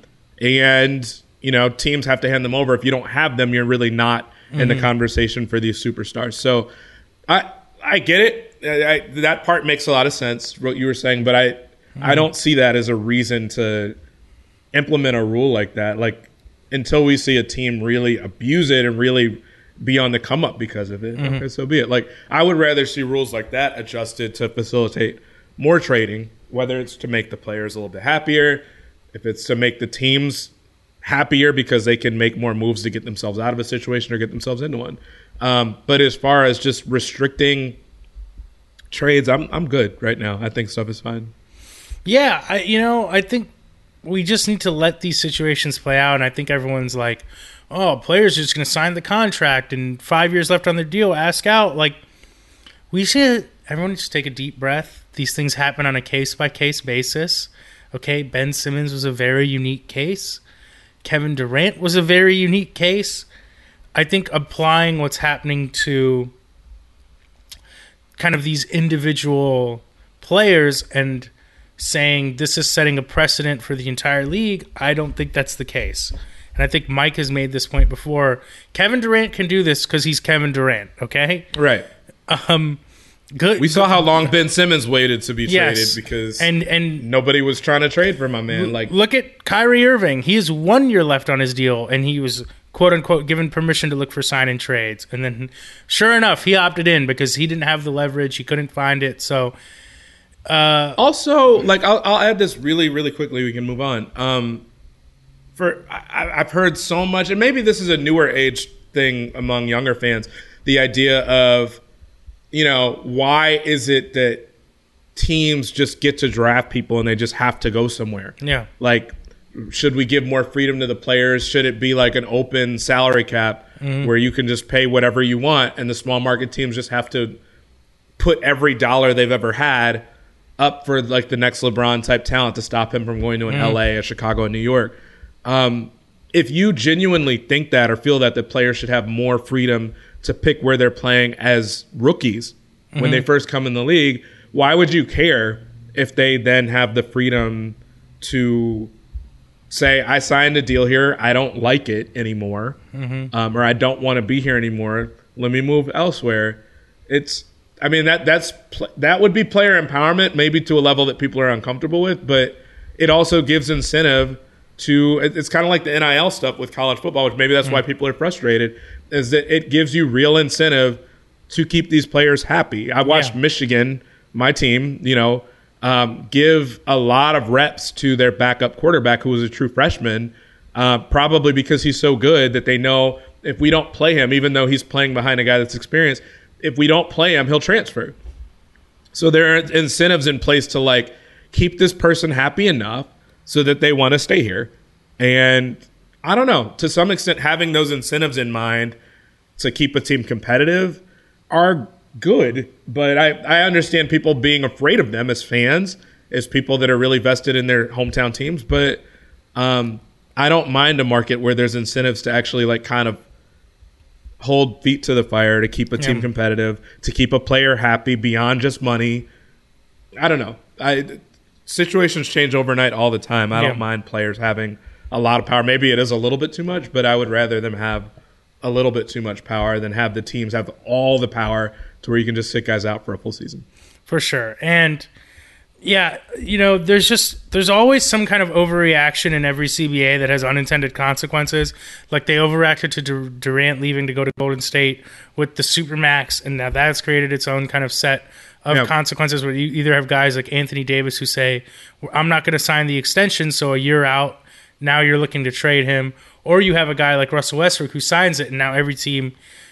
And, you know, teams have to hand them over. If you don't have them, you're really not mm-hmm. in the conversation for these superstars. So I I get it. I, I, that part makes a lot of sense, what you were saying. But I, mm-hmm. I don't see that as a reason to implement a rule like that. Like, until we see a team really abuse it and really be on the come up because of it, mm-hmm. okay, so be it. Like, I would rather see rules like that adjusted to facilitate more trading, whether it's to make the players a little bit happier, if it's to make the teams happier because they can make more moves to get themselves out of a situation or get themselves into one. Um, but as far as just restricting trades, I'm I'm good right now. I think stuff is fine. Yeah, I, you know, I think we just need to let these situations play out. And I think everyone's like, oh, players are just going to sign the contract and five years left on their deal, ask out. Like, we should, everyone just take a deep breath. These things happen on a case-by-case basis. Okay, Ben Simmons was a very unique case. Kevin Durant was a very unique case. I think applying what's happening to kind of these individual players and saying this is setting a precedent for the entire league, I don't think that's the case. And I think Mike has made this point before. Kevin Durant can do this because he's Kevin Durant, okay? Right. Um, good. We saw how long Ben Simmons waited to be yes. traded because and, and nobody was trying to trade for my man. Like, look at Kyrie Irving. He has one year left on his deal, and he was, quote-unquote, given permission to look for sign-in trades. And then, sure enough, he opted in because he didn't have the leverage. He couldn't find it. So, uh, also, like, I'll, I'll add this really, really quickly. We can move on. Um, for I, I've heard so much, and maybe this is a newer age thing among younger fans, the idea of, you know, why is it that teams just get to draft people and they just have to go somewhere? Yeah. Like, should we give more freedom to the players? Should it be like an open salary cap mm-hmm. where you can just pay whatever you want and the small market teams just have to put every dollar they've ever had up for like the next LeBron type talent to stop him from going to an mm-hmm. L A, a Chicago, and New York? Um, if you genuinely think that or feel that the players should have more freedom to pick where they're playing as rookies mm-hmm. when they first come in the league, why would you care if they then have the freedom to say, I signed a deal here, I don't like it anymore, mm-hmm. um, or I don't want to be here anymore, let me move elsewhere? It's, I mean, that that's that would be player empowerment, maybe to a level that people are uncomfortable with, but it also gives incentive to, it's kind of like the N I L stuff with college football, which maybe that's mm-hmm. why people are frustrated, is that it gives you real incentive to keep these players happy. I watched yeah. Michigan, my team, you know, um, give a lot of reps to their backup quarterback who was a true freshman, uh, probably because he's so good that they know if we don't play him, even though he's playing behind a guy that's experienced, if we don't play him, he'll transfer. So there are incentives in place to like keep this person happy enough so that they want to stay here. And I don't know, to some extent, having those incentives in mind to keep a team competitive are good, but I, I understand people being afraid of them as fans, as people that are really vested in their hometown teams. But um, I don't mind a market where there's incentives to actually like kind of hold feet to the fire, to keep a team yeah. competitive, to keep a player happy beyond just money. I don't know. I situations change overnight all the time. I yeah. don't mind players having a lot of power. Maybe it is a little bit too much, but I would rather them have a little bit too much power than have the teams have all the power to where you can just sit guys out for a full season. For sure. And yeah, you know, there's just, there's always some kind of overreaction in every C B A that has unintended consequences. Like they overreacted to Dur- Durant leaving to go to Golden State with the Supermax, and now that's created its own kind of set of yeah. consequences where you either have guys like Anthony Davis who say, I'm not going to sign the extension, so a year out, now you're looking to trade him. Or you have a guy like Russell Westbrook who signs it, and now every team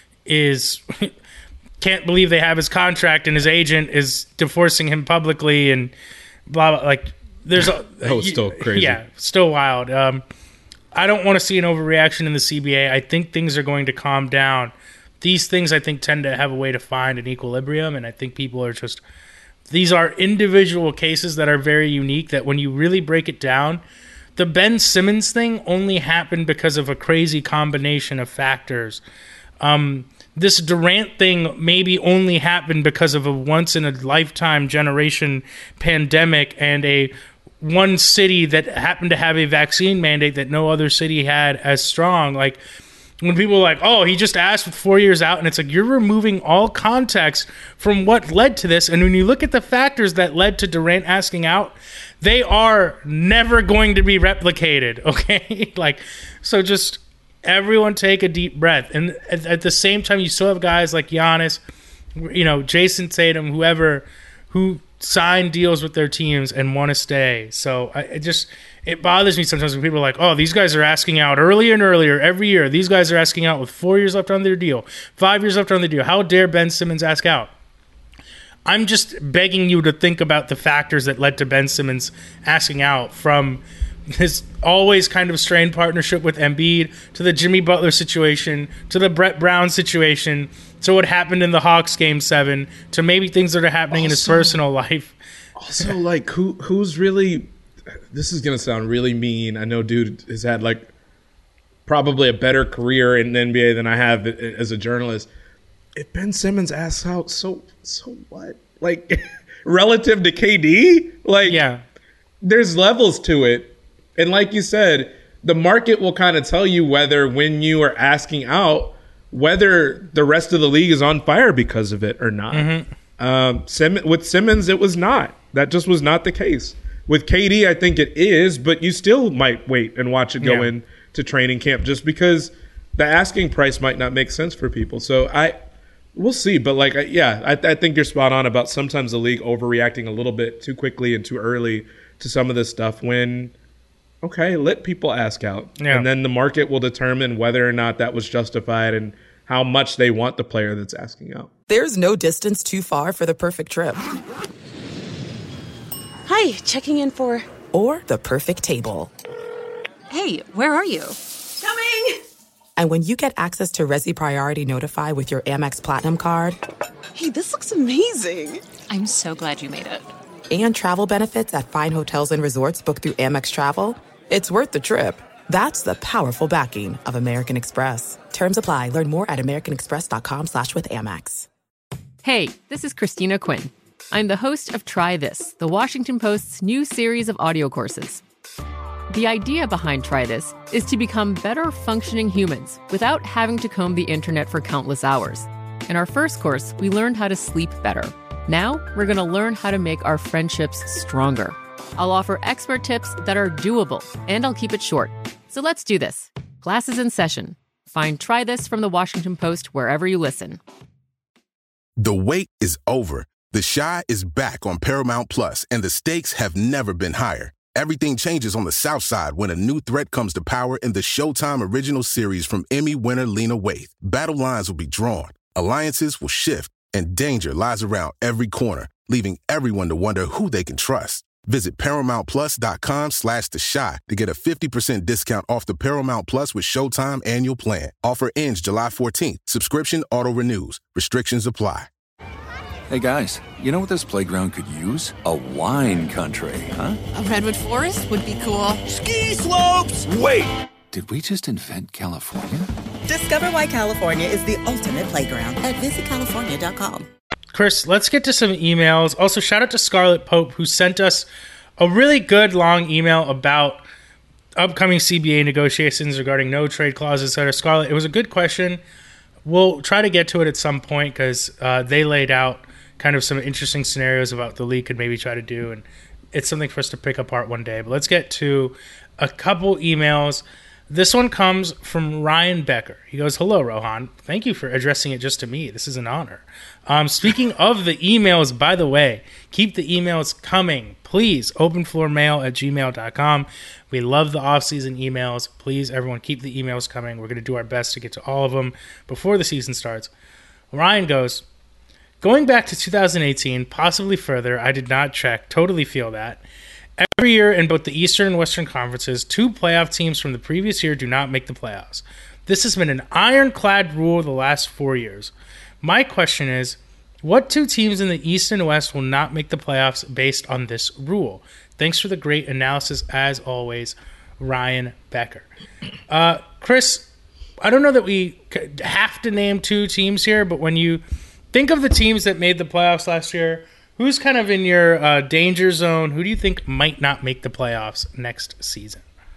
is can't believe they have his contract, and his agent is divorcing him publicly, and blah blah. Like there's a, that was still crazy. Yeah, still wild. Um, I don't want to see an overreaction in the C B A. I think things are going to calm down. These things, I think, tend to have a way to find an equilibrium, and I think people are just – these are individual cases that are very unique that when you really break it down, the Ben Simmons thing only happened because of a crazy combination of factors. Um, this Durant thing maybe only happened because of a once-in-a-lifetime generation pandemic and a one city that happened to have a vaccine mandate that no other city had as strong. Like – when people are like, oh, he just asked with four years out, and it's like you're removing all context from what led to this. And when you look at the factors that led to Durant asking out, they are never going to be replicated, okay? Like, so just everyone take a deep breath. And at, at the same time, you still have guys like Giannis, you know, Jason Tatum, whoever, who sign deals with their teams and want to stay. So I it just it bothers me sometimes when people are like, oh, these guys are asking out earlier and earlier every year. These guys are asking out with four years left on their deal, five years left on their deal. How dare Ben Simmons ask out? I'm just begging you to think about the factors that led to Ben Simmons asking out, from his always kind of strained partnership with Embiid to the Jimmy Butler situation to the Brett Brown situation to what happened in the Hawks game seven to maybe things that are happening also, in his personal life. Also, like, who who's really – this is going to sound really mean. I know dude has had, like, probably a better career in the N B A than I have as a journalist. If Ben Simmons asks out, so so what? Like, relative to K D? Like, yeah. There's levels to it. And like you said, the market will kind of tell you whether, when you are asking out, whether the rest of the league is on fire because of it or not. Mm-hmm. Um, Sim- with Simmons, it was not. That just was not the case. With K D, I think it is, but you still might wait and watch it go yeah. into training camp just because the asking price might not make sense for people. So I, we'll see. But like, yeah, I, I think you're spot on about sometimes the league overreacting a little bit too quickly and too early to some of this stuff when – okay, let people ask out. Yeah. And then the market will determine whether or not that was justified and how much they want the player that's asking out. There's no distance too far for the perfect trip. Hi, checking in for... Or the perfect table. Hey, where are you? Coming! And when you get access to Resi Priority Notify with your Amex Platinum card... Hey, this looks amazing. I'm so glad you made it. And travel benefits at fine hotels and resorts booked through Amex Travel... It's worth the trip. That's the powerful backing of American Express. Terms apply. Learn more at americanexpress.com slash with Amex. Hey, this is Christina Quinn. I'm the host of Try This, the Washington Post's new series of audio courses. The idea behind Try This is to become better functioning humans without having to comb the internet for countless hours. In our first course, we learned how to sleep better. Now, we're going to learn how to make our friendships stronger. I'll offer expert tips that are doable, and I'll keep it short. So let's do this. Class is in session. Find Try This from the Washington Post wherever you listen. The wait is over. The Chi is back on Paramount Plus, and the stakes have never been higher. Everything changes on the South Side when a new threat comes to power in the Showtime original series from Emmy winner Lena Waithe. Battle lines will be drawn, alliances will shift, and danger lies around every corner, leaving everyone to wonder who they can trust. Visit ParamountPlus.com slash The Chi to get a fifty percent discount off the Paramount Plus with Showtime annual plan. Offer ends July fourteenth. Subscription auto-renews. Restrictions apply. Hey, guys, you know what this playground could use? A wine country, huh? A redwood forest would be cool. Ski slopes! Wait! Did we just invent California? Discover why California is the ultimate playground at visit california dot com. Chris, let's get to some emails. Also, shout out to Scarlett Pope, who sent us a really good long email about upcoming C B A negotiations regarding no trade clauses, et cetera. Scarlett, it was a good question. We'll try to get to it at some point because uh, they laid out kind of some interesting scenarios about what the league could maybe try to do, and it's something for us to pick apart one day. But let's get to a couple emails. This one comes from Ryan Becker. He goes, hello, Rohan. Thank you for addressing it just to me. This is an honor. Um, speaking of the emails, by the way, keep the emails coming. Please, openfloormail at gmail dot com. We love the off-season emails. Please, everyone, keep the emails coming. We're going to do our best to get to all of them before the season starts. Ryan goes, going back to two thousand eighteen, possibly further, I did not check. Totally feel that. Every year in both the Eastern and Western Conferences, two playoff teams from the previous year do not make the playoffs. This has been an ironclad rule the last four years. My question is, what two teams in the East and West will not make the playoffs based on this rule? Thanks for the great analysis, as always, Ryan Becker. Uh, Chris, I don't know that we have to name two teams here, but when you think of the teams that made the playoffs last year, who's kind of in your uh, danger zone? Who do you think might not make the playoffs next season?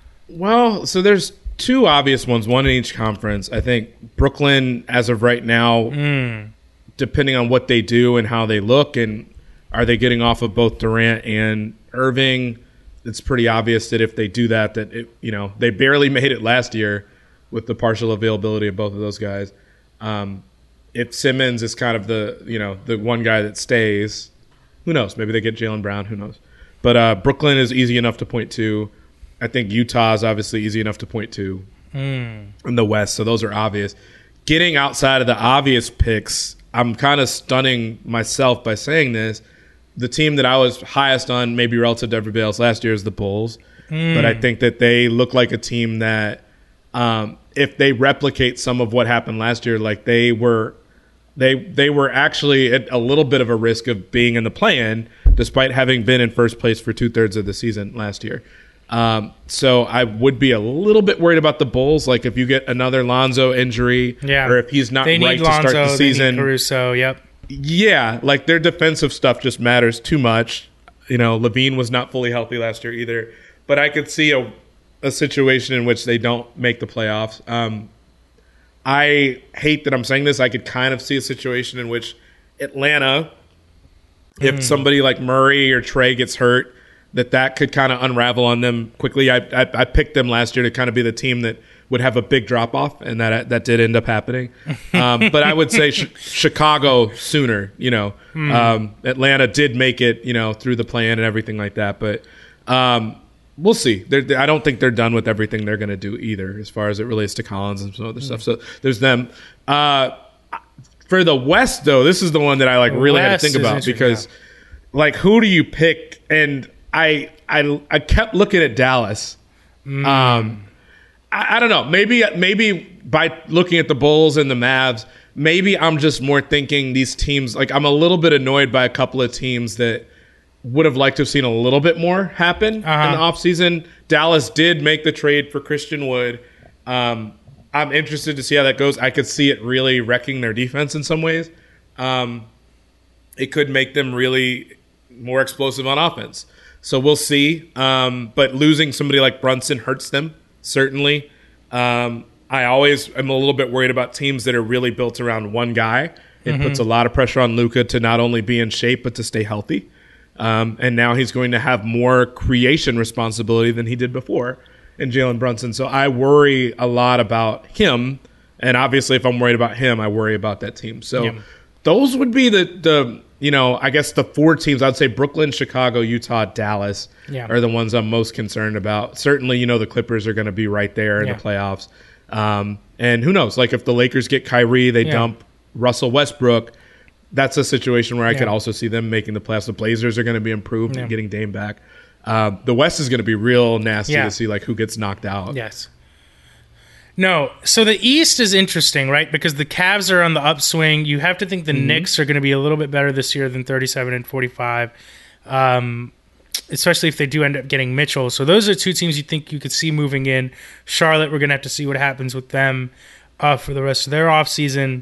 Well, so there's two obvious ones, one in each conference. I think Brooklyn, as of right now, mm. depending on what they do and how they look, and are they getting off of both Durant and Irving, it's pretty obvious that if they do that, that it, you know, they barely made it last year with the partial availability of both of those guys. Um, if Simmons is kind of the, you know, the one guy that stays, Who knows? Maybe they get Jaylen Brown. Who knows? But uh, Brooklyn is easy enough to point to. I think Utah is obviously easy enough to point to mm. in the West. So those are obvious. Getting outside of the obvious picks, I'm kind of stunning myself by saying this. The team that I was highest on, maybe relative to everybody else last year, is the Bulls. Mm. But I think that they look like a team that, um, if they replicate some of what happened last year, like they were, they they were actually at a little bit of a risk of being in the play-in, despite having been in first place for two thirds of the season last year. Um, so I would be a little bit worried about the Bulls. Like if you get another Lonzo injury, yeah. or if he's not they right need to Lonzo, start the season, they need Caruso, yep. Yeah, like their defensive stuff just matters too much. You know, Levine was not fully healthy last year either. But I could see a a situation in which they don't make the playoffs. Um, I hate that I'm saying this. I could kind of see a situation in which Atlanta, if mm. somebody like Murray or Trey gets hurt, that that could kind of unravel on them quickly. I, I I picked them last year to kind of be the team that would have a big drop off, and that that did end up happening. Um, but I would say sh- Chicago sooner. You know, mm. um, Atlanta did make it, you know, through the play-in and everything like that. But um, we'll see. They're, I don't think they're done with everything they're going to do either, as far as it relates to Collins and some other mm. stuff. So there's them. Uh, for the West, though, this is the one that I like really West had to think about because, like, who do you pick? And I I I kept looking at Dallas. Mm. Um, I, I don't know. Maybe maybe by looking at the Bulls and the Mavs, maybe I'm just more thinking these teams. Like I'm a little bit annoyed by a couple of teams that would have liked to have seen a little bit more happen uh-huh. in the offseason. Dallas did make the trade for Christian Wood. Um, I'm interested to see how that goes. I could see it really wrecking their defense in some ways. Um, it could make them really more explosive on offense. So we'll see. Um, but losing somebody like Brunson hurts them, certainly. Um, I always am a little bit worried about teams that are really built around one guy. It mm-hmm. puts a lot of pressure on Luka to not only be in shape, but to stay healthy. Um, and now he's going to have more creation responsibility than he did before in Jalen Brunson. So I worry a lot about him. And obviously, if I'm worried about him, I worry about that team. So yeah. those would be the, the, you know, I guess the four teams. I'd say Brooklyn, Chicago, Utah, Dallas yeah. are the ones I'm most concerned about. Certainly, you know, the Clippers are going to be right there in yeah. the playoffs. Um, and who knows? Like if the Lakers get Kyrie, they yeah. dump Russell Westbrook. That's a situation where I yeah. could also see them making the playoffs. The Blazers are going to be improved yeah. and getting Dame back. Uh, the West is going to be real nasty yeah. to see like who gets knocked out. Yes. No, so the East is interesting, right? Because the Cavs are on the upswing. You have to think the mm-hmm. Knicks are going to be a little bit better this year than thirty-seven and forty-five, um, especially if they do end up getting Mitchell. So those are two teams you think you could see moving in. Charlotte, we're going to have to see what happens with them uh, for the rest of their offseason.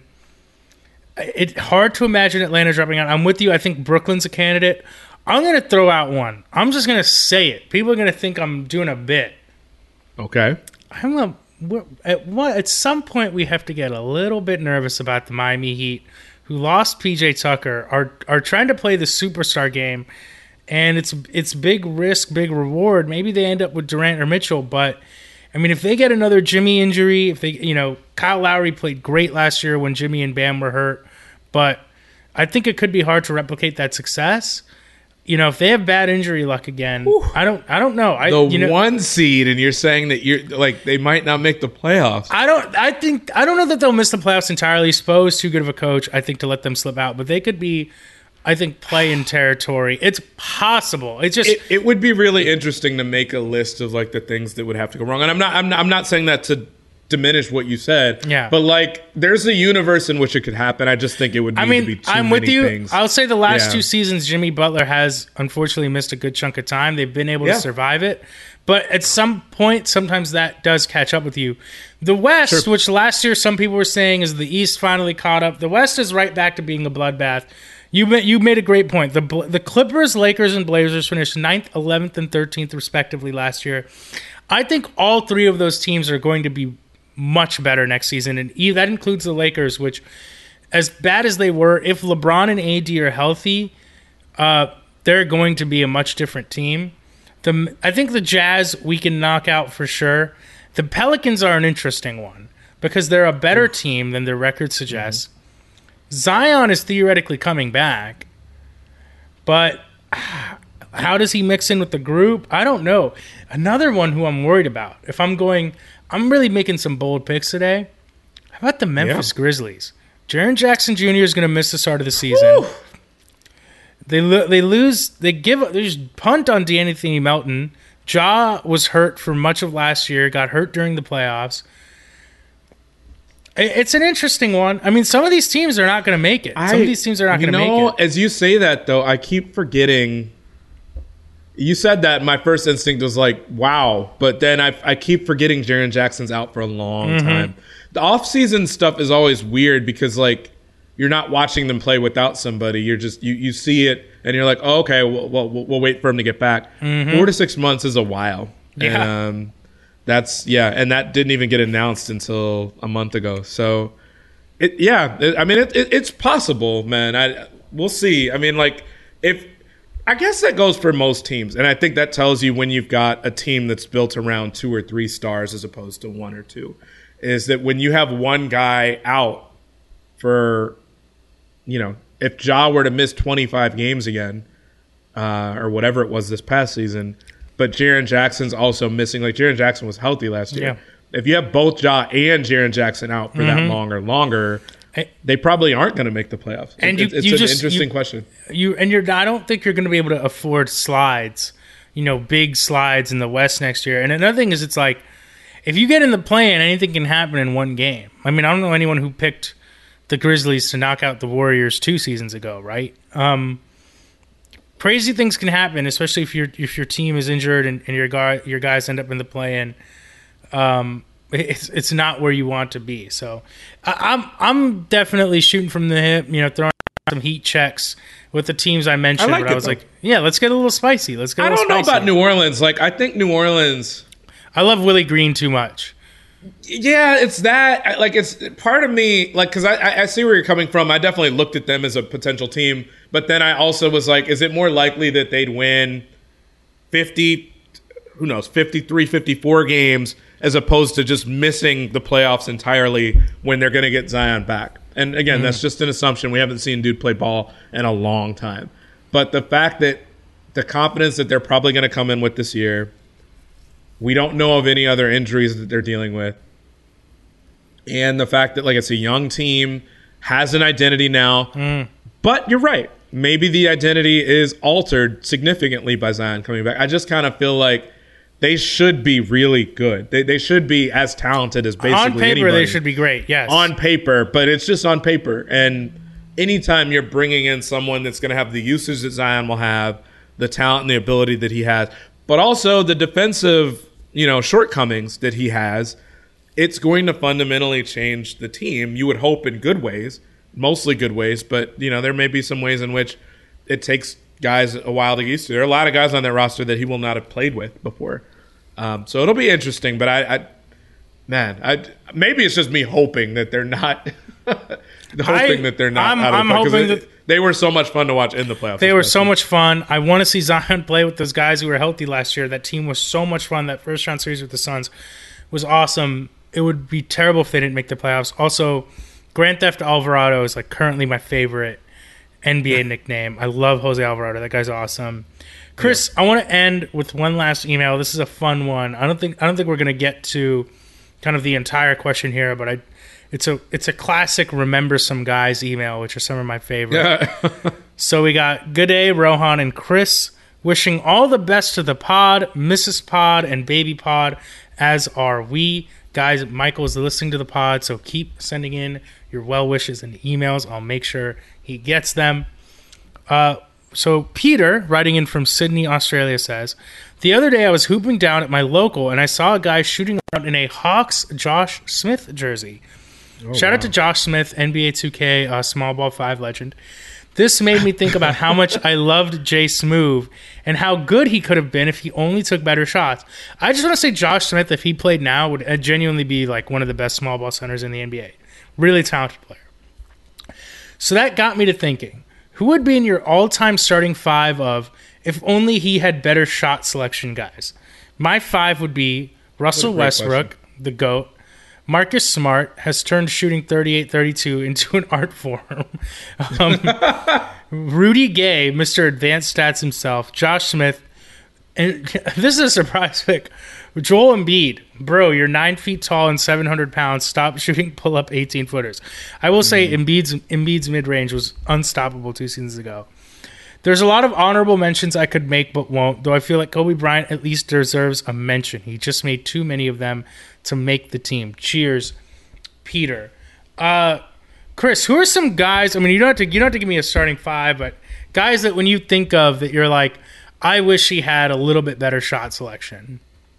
It's hard to imagine Atlanta dropping out. I'm with you. I think Brooklyn's a candidate. I'm going to throw out one. I'm just going to say it. People are going to think I'm doing a bit. Okay. I'm going to... At what at some point we have to get a little bit nervous about the Miami Heat, who lost P J Tucker, are are trying to play the superstar game, and it's it's big risk, big reward. Maybe they end up with Durant or Mitchell, but I mean, if they get another Jimmy injury, if they you know Kyle Lowry played great last year when Jimmy and Bam were hurt, but I think it could be hard to replicate that success. You know, if they have bad injury luck again, Ooh. I don't, I don't know. I, the you know, one seed, and you're saying that you're like they might not make the playoffs. I don't. I think I don't know that they'll miss the playoffs entirely. Spo's too good of a coach, I think, to let them slip out. But they could be, I think, play-in territory. It's possible. It's just it, it would be really interesting to make a list of like the things that would have to go wrong. And I'm not, I'm not, I'm not saying that to diminish what you said. Yeah. But like, there's a universe in which it could happen. I just think it would need I mean, to be too I'm many with you. things. I'll say the last yeah. two seasons, Jimmy Butler has unfortunately missed a good chunk of time. They've been able yeah. to survive it. But at some point, sometimes that does catch up with you. The West, sure. which last year some people were saying is the East finally caught up. The West is right back to being a bloodbath. You you made a great point. The the Clippers, Lakers, and Blazers finished ninth, eleventh, and thirteenth respectively last year. I think all three of those teams are going to be much better next season, and that includes the Lakers, which, as bad as they were, if LeBron and A D are healthy, uh, they're going to be a much different team. The I think the Jazz we can knock out for sure. The Pelicans are an interesting one because they're a better team than their record suggests. Mm-hmm. Zion is theoretically coming back, But how does he mix in with the group? I don't know. Another one who I'm worried about. If I'm going, I'm really making some bold picks today. How about the Memphis yeah. Grizzlies? Jaren Jackson Junior is going to miss the start of the season. Woo! They lo- they lose. They give. They just punt on D'Anthony Melton. Ja was hurt for much of last year. Got hurt during the playoffs. It's an interesting one. I mean, some of these teams are not going to make it. Some I, of these teams are not going to make it. As you say that, though, I keep forgetting. You said that. My first instinct was like, wow. But then I, I keep forgetting Jaren Jackson's out for a long mm-hmm. time. The offseason stuff is always weird because, like, you're not watching them play without somebody. You're just, you, you see it, and you're like, oh, okay, we'll, we'll, we'll wait for him to get back. Mm-hmm. Four to six months is a while. Yeah. And, um, That's yeah, and that didn't even get announced until a month ago. So, it yeah, it, I mean it, it, it's possible, man. I we'll see. I mean, like if I guess that goes for most teams, and I think that tells you when you've got a team that's built around two or three stars as opposed to one or two, is that when you have one guy out for, you know, if Ja were to miss twenty-five games again, uh, or whatever it was this past season. But Jaren Jackson's also missing. Like, Jaren Jackson was healthy last year. Yeah. If you have both Ja and Jaren Jackson out for mm-hmm. that long or longer, they probably aren't going to make the playoffs. And it, you, it's you an just, interesting you, question. You and you're. I don't think you're going to be able to afford slides, you know, big slides in the West next year. And another thing is, it's like, if you get in the play-in, anything can happen in one game. I mean, I don't know anyone who picked the Grizzlies to knock out the Warriors two seasons ago, right? Um Crazy things can happen, especially if your if your team is injured and, and your guy your guys end up in the play-in. Um, it's it's not where you want to be. So I, I'm I'm definitely shooting from the hip. You know, throwing some heat checks with the teams I mentioned. I like but it, I was though. like, yeah, let's get a little spicy. Let's get. A I don't know spicy. about New Orleans. Like, I think New Orleans. I love Willie Green too much. Yeah, it's that. Like, it's part of me. Like, because I I see where you're coming from. I definitely looked at them as a potential team. But then I also was like, is it more likely that they'd win fifty, who knows, fifty-three, fifty-four games as opposed to just missing the playoffs entirely when they're going to get Zion back? And again, mm. that's just an assumption. We haven't seen dude play ball in a long time. But the fact that the confidence that they're probably going to come in with this year, we don't know of any other injuries that they're dealing with. And the fact that, like, it's a young team, has an identity now. Mm. But you're right. Maybe the identity is altered significantly by Zion coming back. I just kind of feel like they should be really good. They they should be as talented as basically anybody. On paper, anybody. They should be great, yes. On paper, but it's just on paper. And anytime you're bringing in someone that's going to have the usage that Zion will have, the talent and the ability that he has, but also the defensive, you know, shortcomings that he has, it's going to fundamentally change the team. You would hope in good ways. Mostly good ways, but you know there may be some ways in which it takes guys a while to get used to. There are a lot of guys on that roster that he will not have played with before, um, so it'll be interesting. But I, I man, I maybe it's just me hoping that they're not hoping I, that they're not. I'm, out of I'm the hoping it, that they were so much fun to watch in the playoffs. They were so much fun. I want to see Zion play with those guys who were healthy last year. That team was so much fun. That first round series with the Suns was awesome. It would be terrible if they didn't make the playoffs. Also, Grand Theft Alvarado is like currently my favorite N B A nickname. I love Jose Alvarado. That guy's awesome. Chris, yeah. I want to end with one last email. This is a fun one. I don't think I don't think we're going to get to kind of the entire question here, but I it's a it's a classic remember some guys email, which are some of my favorite. Yeah. So we got good day, Rohan and Chris, wishing all the best to the pod, Missus Pod, and Baby Pod, as are we. Guys, Michael is listening to the pod, so keep sending in your well wishes and emails. I'll make sure he gets them. Uh, so Peter, writing in from Sydney, Australia, says, the other day I was hooping down at my local, and I saw a guy shooting around in a Hawks Josh Smith jersey. Oh, Shout wow. out to Josh Smith, N B A two K uh, Small Ball five legend. This made me think about how much I loved Jay Smoove and how good he could have been if he only took better shots. I just want to say Josh Smith, if he played now, would genuinely be like one of the best small ball centers in the N B A. Really talented player. So that got me to thinking, who would be in your all-time starting five of if only he had better shot selection guys? My five would be Russell Westbrook, question. the GOAT. Marcus Smart has turned shooting thirty-eight thirty-two into an art form. um, Rudy Gay, Mister Advanced Stats himself, Josh Smith, and this is a surprise pick. Joel Embiid, bro, you're nine feet tall and seven hundred pounds. Stop shooting pull-up eighteen-footers. I will say mm. Embiid's, Embiid's mid-range was unstoppable two seasons ago. There's a lot of honorable mentions I could make but won't, though I feel like Kobe Bryant at least deserves a mention. He just made too many of them to make the team. Cheers, Peter. Uh, Chris, who are some guys, I mean, you don't have to, you don't have to give me a starting five, but guys that when you think of that you're like, I wish he had a little bit better shot selection.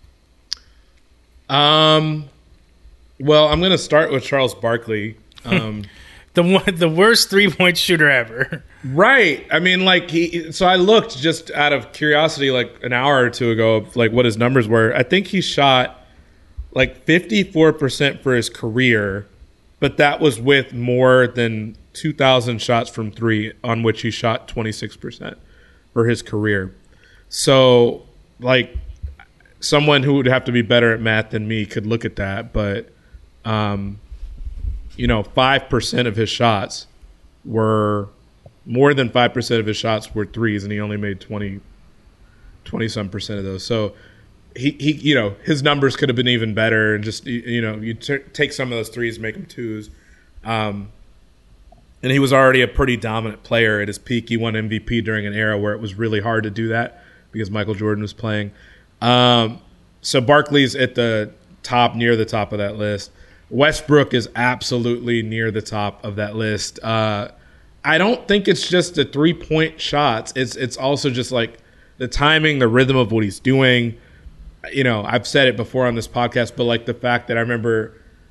Um, well, I'm going to start with Charles Barkley. Um, the one, the worst three-point shooter ever. Right. I mean, like, he, so I looked just out of curiosity, like an hour or two ago, of like what his numbers were. I think he shot like fifty-four percent for his career, but that was with more than two thousand shots from three, on which he shot twenty-six percent for his career. So, like, someone who would have to be better at math than me could look at that, but, um, you know, five percent of his shots were, more than five percent of his shots were threes, and he only made twenty, twenty-some percent of those. So, he, he, you know, his numbers could have been even better, and just, you know, you t- take some of those threes, make them twos. Um, and he was already a pretty dominant player at his peak. He won M V P during an era where it was really hard to do that because Michael Jordan was playing. Um, so Barkley's at the top, near the top of that list. Westbrook is absolutely near the top of that list. Uh, I don't think it's just the three-point shots. It's it's also just like the timing, the rhythm of what he's doing. You know, I've said it before on this podcast, but like the fact that I remember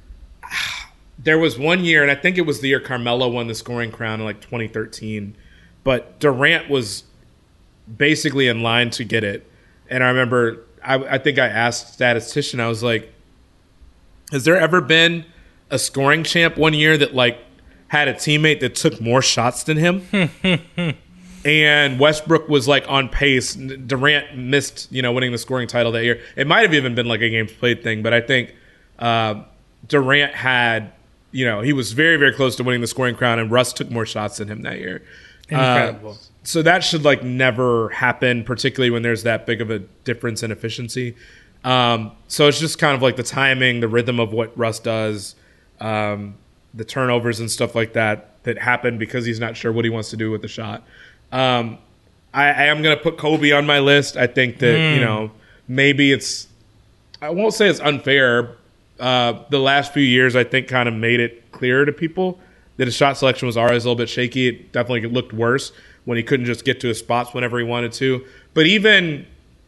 there was one year, and I think it was the year Carmelo won the scoring crown in like twenty thirteen, but Durant was basically in line to get it. And I remember, I, I think I asked a statistician, I was like, has there ever been a scoring champ one year that like had a teammate that took more shots than him? And Westbrook was like on pace. Durant missed, you know, winning the scoring title that year. It might have even been like a games played thing, but I think uh, Durant had, you know, he was very, very close to winning the scoring crown, and Russ took more shots than him that year. Incredible. Uh, so that should like never happen, particularly when there's that big of a difference in efficiency. Um, so it's just kind of like the timing, the rhythm of what Russ does, um, the turnovers and stuff like that that happen because he's not sure what he wants to do with the shot. Um, I, I am going to put Kobe on my list. I think that, mm. you know, maybe it's, I won't say it's unfair. Uh, the last few years, I think, kind of made it clearer to people that his shot selection was always a little bit shaky. It definitely looked worse when he couldn't just get to his spots whenever he wanted to. But even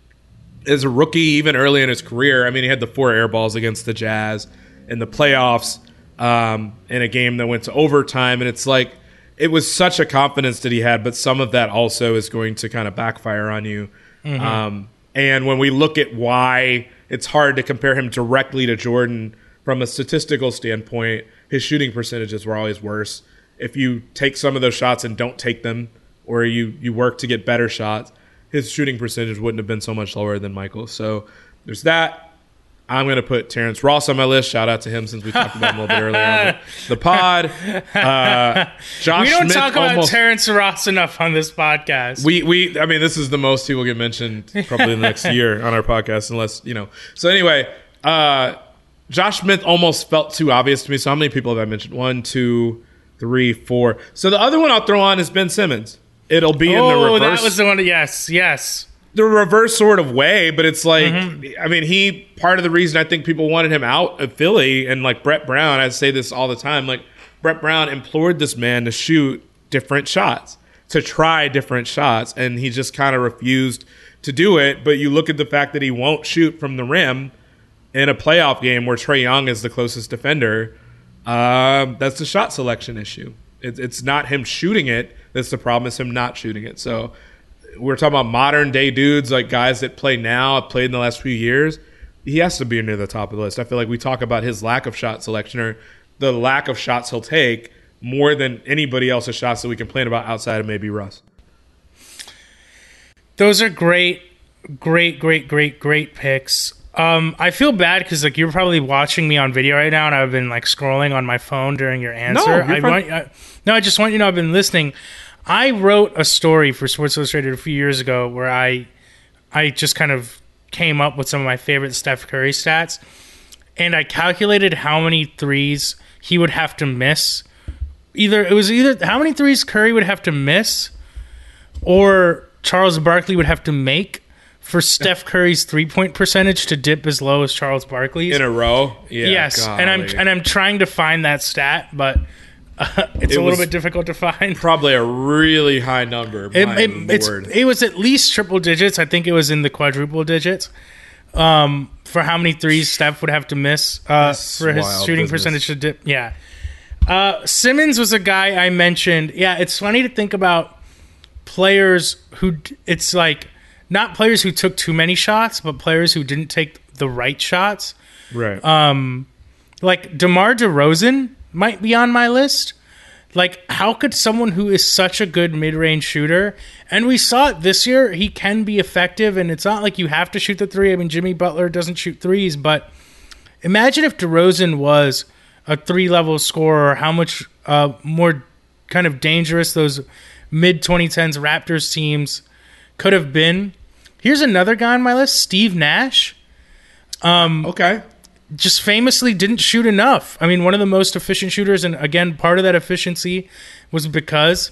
as a rookie, even early in his career, I mean, he had the four air balls against the Jazz in the playoffs um, in a game that went to overtime. And it's like, it was such a confidence that he had, but some of that also is going to kind of backfire on you. Mm-hmm. Um, and when we look at why it's hard to compare him directly to Jordan from a statistical standpoint, his shooting percentages were always worse. If you take some of those shots and don't take them, or you, you work to get better shots, his shooting percentage wouldn't have been so much lower than Michael. So there's that. I'm going to put Terrence Ross on my list. Shout out to him since we talked about him a little bit earlier on the, the pod. Uh, Josh we don't Smith talk about almost, Terrence Ross enough on this podcast. We, we, I mean, this is the most he will get mentioned probably in the next year on our podcast, unless, you know. So anyway, uh, Josh Smith almost felt too obvious to me. So how many people have I mentioned? One, two, three, four. So the other one I'll throw on is Ben Simmons. It'll be oh, in the reverse. Oh, that was the one. Yes, yes. The reverse sort of way, but it's like, Mm-hmm. I mean, he, part of the reason I think people wanted him out of Philly, and like Brett Brown, I say this all the time, like Brett Brown implored this man to shoot different shots, to try different shots, and he just kind of refused to do it. But you look at the fact that he won't shoot from the rim in a playoff game where Trae Young is the closest defender, um, that's the shot selection issue. It, it's not him shooting it that's the problem, it's him not shooting it. So we're talking about modern day dudes, like guys that play now, have played in the last few years. He has to be near the top of the list. I feel like we talk about his lack of shot selection or the lack of shots he'll take more than anybody else's shots that we complain about outside of maybe Russ. Those are great, great, great, great, great picks. Um, I feel bad because like you're probably watching me on video right now, and I've been like scrolling on my phone during your answer. No, I want, I, no, I just want you to know I've been listening. I wrote a story for Sports Illustrated a few years ago where I I just kind of came up with some of my favorite Steph Curry stats, and I calculated how many threes he would have to miss. Either it was either how many threes Curry would have to miss or Charles Barkley would have to make for Steph Curry's three-point percentage to dip as low as Charles Barkley's in a row. Yeah, yes, golly. and I'm and I'm trying to find that stat, but uh, it's it a little bit difficult to find. Probably a really high number. It, it, it's, it was at least triple digits. I think it was in the quadruple digits um, for how many threes Steph would have to miss uh, for his shooting business. percentage to dip. Yeah, uh, Simmons was a guy I mentioned. Yeah, it's funny to think about players who it's like. Not players who took too many shots, but players who didn't take the right shots. Right. Um, like DeMar DeRozan might be on my list. Like, how could someone who is such a good mid-range shooter, and we saw it this year, he can be effective, and it's not like you have to shoot the three. I mean, Jimmy Butler doesn't shoot threes, but imagine if DeRozan was a three-level scorer, how much uh, more kind of dangerous those mid-twenty tens Raptors teams could have been. Here's another guy on my list, Steve Nash. Um, okay. Just famously didn't shoot enough. I mean, one of the most efficient shooters, and again, part of that efficiency was because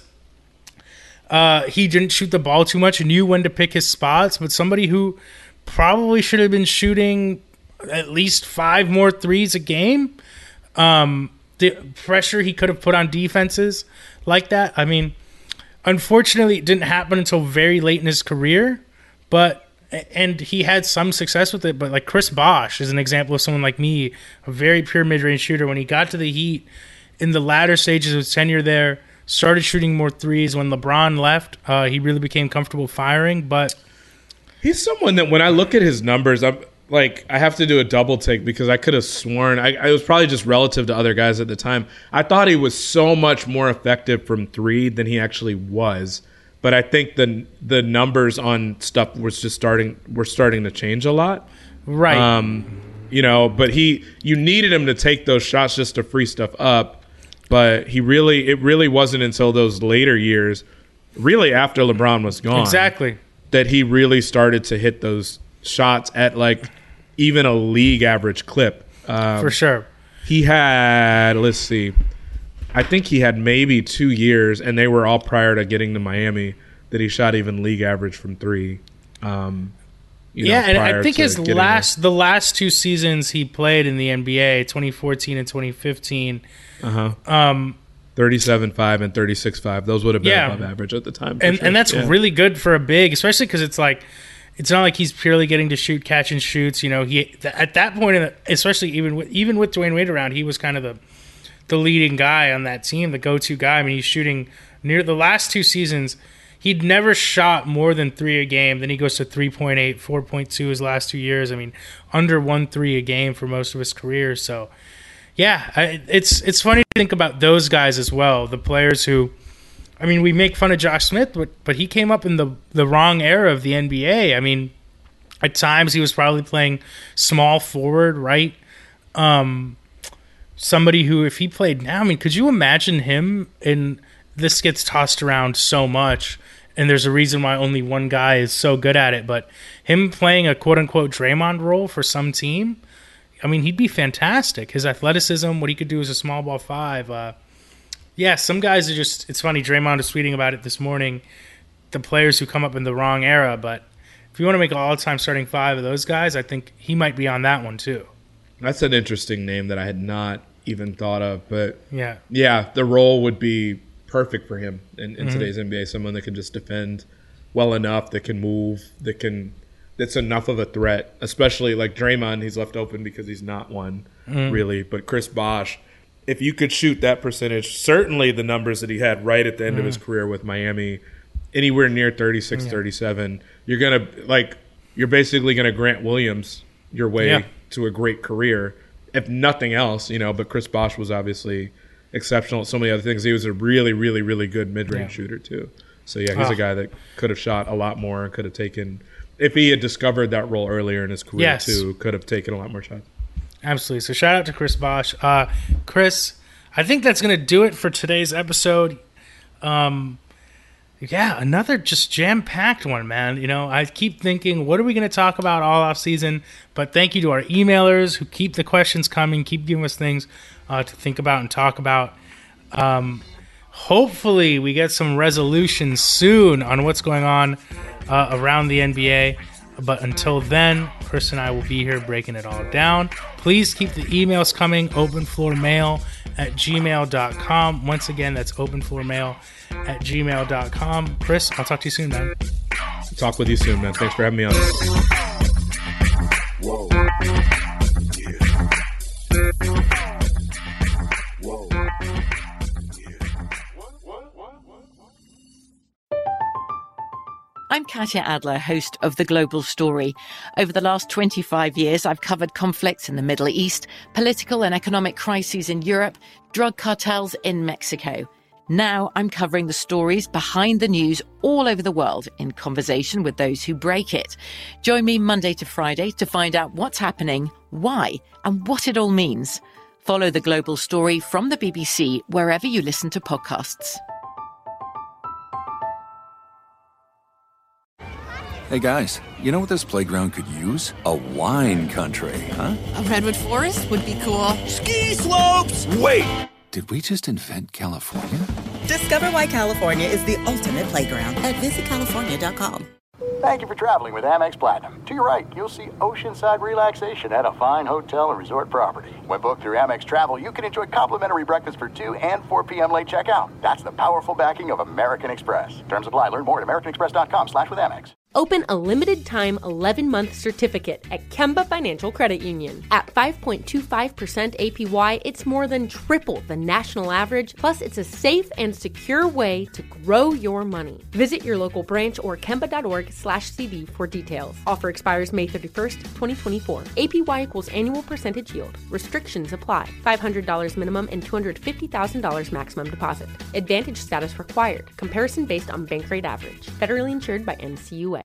uh, he didn't shoot the ball too much and knew when to pick his spots, but somebody who probably should have been shooting at least five more threes a game. Um, the pressure he could have put on defenses like that. I mean, unfortunately, it didn't happen until very late in his career, but and he had some success with it. But like Chris Bosh is an example of someone like me, a very pure mid-range shooter. When he got to the Heat in the latter stages of his tenure there, started shooting more threes. When LeBron left, uh, he really became comfortable firing. But he's someone that when I look at his numbers, I'm like I have to do a double take because I could have sworn I, I was probably just relative to other guys at the time. I thought he was so much more effective from three than he actually was. But I think the the numbers on stuff was just starting were starting to change a lot. Right. Um, you know, but he you needed him to take those shots just to free stuff up. But he really it really wasn't until those later years, really after LeBron was gone. Exactly. That he really started to hit those shots at like even a league average clip. Um, For sure. He had, let's see, I think he had maybe two years, and they were all prior to getting to Miami, that he shot even league average from three. Um, you yeah, know, and I think his last, there. the last two seasons he played in the N B A, twenty fourteen and twenty fifteen. Uh-huh. Um, thirty-seven five and thirty-six five. Those would have been yeah. above average at the time. And sure. and that's yeah. really good for a big, especially because it's like, it's not like he's purely getting to shoot catch and shoots. You know, he at that point, in the, especially even with even with Dwayne Wade around, he was kind of the the leading guy on that team, the go-to guy. I mean, he's shooting near the last two seasons. He'd never shot more than three a game. Then he goes to three point eight, four point two his last two years. I mean, under one three a game for most of his career. So, yeah, I, it's it's funny to think about those guys as well, the players who, I mean, we make fun of Josh Smith, but but he came up in the, the wrong era of the N B A. I mean, at times he was probably playing small forward, right? Um, somebody who, if he played now, I mean, could you imagine him in – this gets tossed around so much, and there's a reason why only one guy is so good at it, but him playing a quote-unquote Draymond role for some team, I mean, he'd be fantastic. His athleticism, what he could do as a small ball five. Uh, yeah, some guys are just – it's funny, Draymond was tweeting about it this morning, the players who come up in the wrong era, but if you want to make an all-time starting five of those guys, I think he might be on that one too. That's an interesting name that I had not even thought of, but yeah, yeah, the role would be perfect for him in, in Mm-hmm. today's N B A. Someone that can just defend well enough, that can move, that can that's enough of a threat. Especially like Draymond, he's left open because he's not one Mhm. really. But Chris Bosh, if you could shoot that percentage, certainly the numbers that he had right at the end Mhm. of his career with Miami, anywhere near thirty-six, Yeah. thirty-seven, you're gonna like you're basically gonna Grant Williams your way Yeah. to a great career, if nothing else, you know. But Chris Bosh was obviously exceptional at so many other things. He was a really, really, really good mid-range Yeah. shooter too. So yeah, he's Oh. a guy that could have shot a lot more and could have taken, if he had discovered that role earlier in his career Yes. too, could have taken a lot more shots. Absolutely. So shout out to Chris Bosh. Uh, Chris, I think that's going to do it for today's episode. Um, Yeah, another just jam-packed one, man. You know, I keep thinking, what are we going to talk about all off season? But thank you to our emailers who keep the questions coming, keep giving us things uh, to think about and talk about. Um, hopefully we get some resolution soon on what's going on uh, around the N B A. But until then, Chris and I will be here breaking it all down. Please keep the emails coming, openfloormail at gmail dot com. Once again, that's openfloormail at gmail dot com. Chris, I'll talk to you soon, man. Talk with you soon, man. Thanks for having me on. Whoa. Whoa. I'm Katya Adler, host of The Global Story. Over the last twenty-five years, I've covered conflicts in the Middle East, political and economic crises in Europe, drug cartels in Mexico. Now I'm covering the stories behind the news all over the world in conversation with those who break it. Join me Monday to Friday to find out what's happening, why, and what it all means. Follow The Global Story from the B B C wherever you listen to podcasts. Hey guys, you know what this playground could use? A wine country, huh? A redwood forest would be cool. Ski slopes! Wait! Did we just invent California? Discover why California is the ultimate playground at visit california dot com. Thank you for traveling with Amex Platinum. To your right, you'll see oceanside relaxation at a fine hotel and resort property. When booked through Amex Travel, you can enjoy complimentary breakfast for two and four p.m. late checkout. That's the powerful backing of American Express. Terms apply. Learn more at americanexpress.com slash with Amex. Open a limited-time eleven-month certificate at Kemba Financial Credit Union. At five point two five percent A P Y, it's more than triple the national average, plus it's a safe and secure way to grow your money. Visit your local branch or kemba.org slash CD for details. Offer expires May thirty-first, twenty twenty-four. A P Y equals annual percentage yield. Restrictions apply. five hundred dollars minimum and two hundred fifty thousand dollars maximum deposit. Advantage status required. Comparison based on bank rate average. Federally insured by N C U A.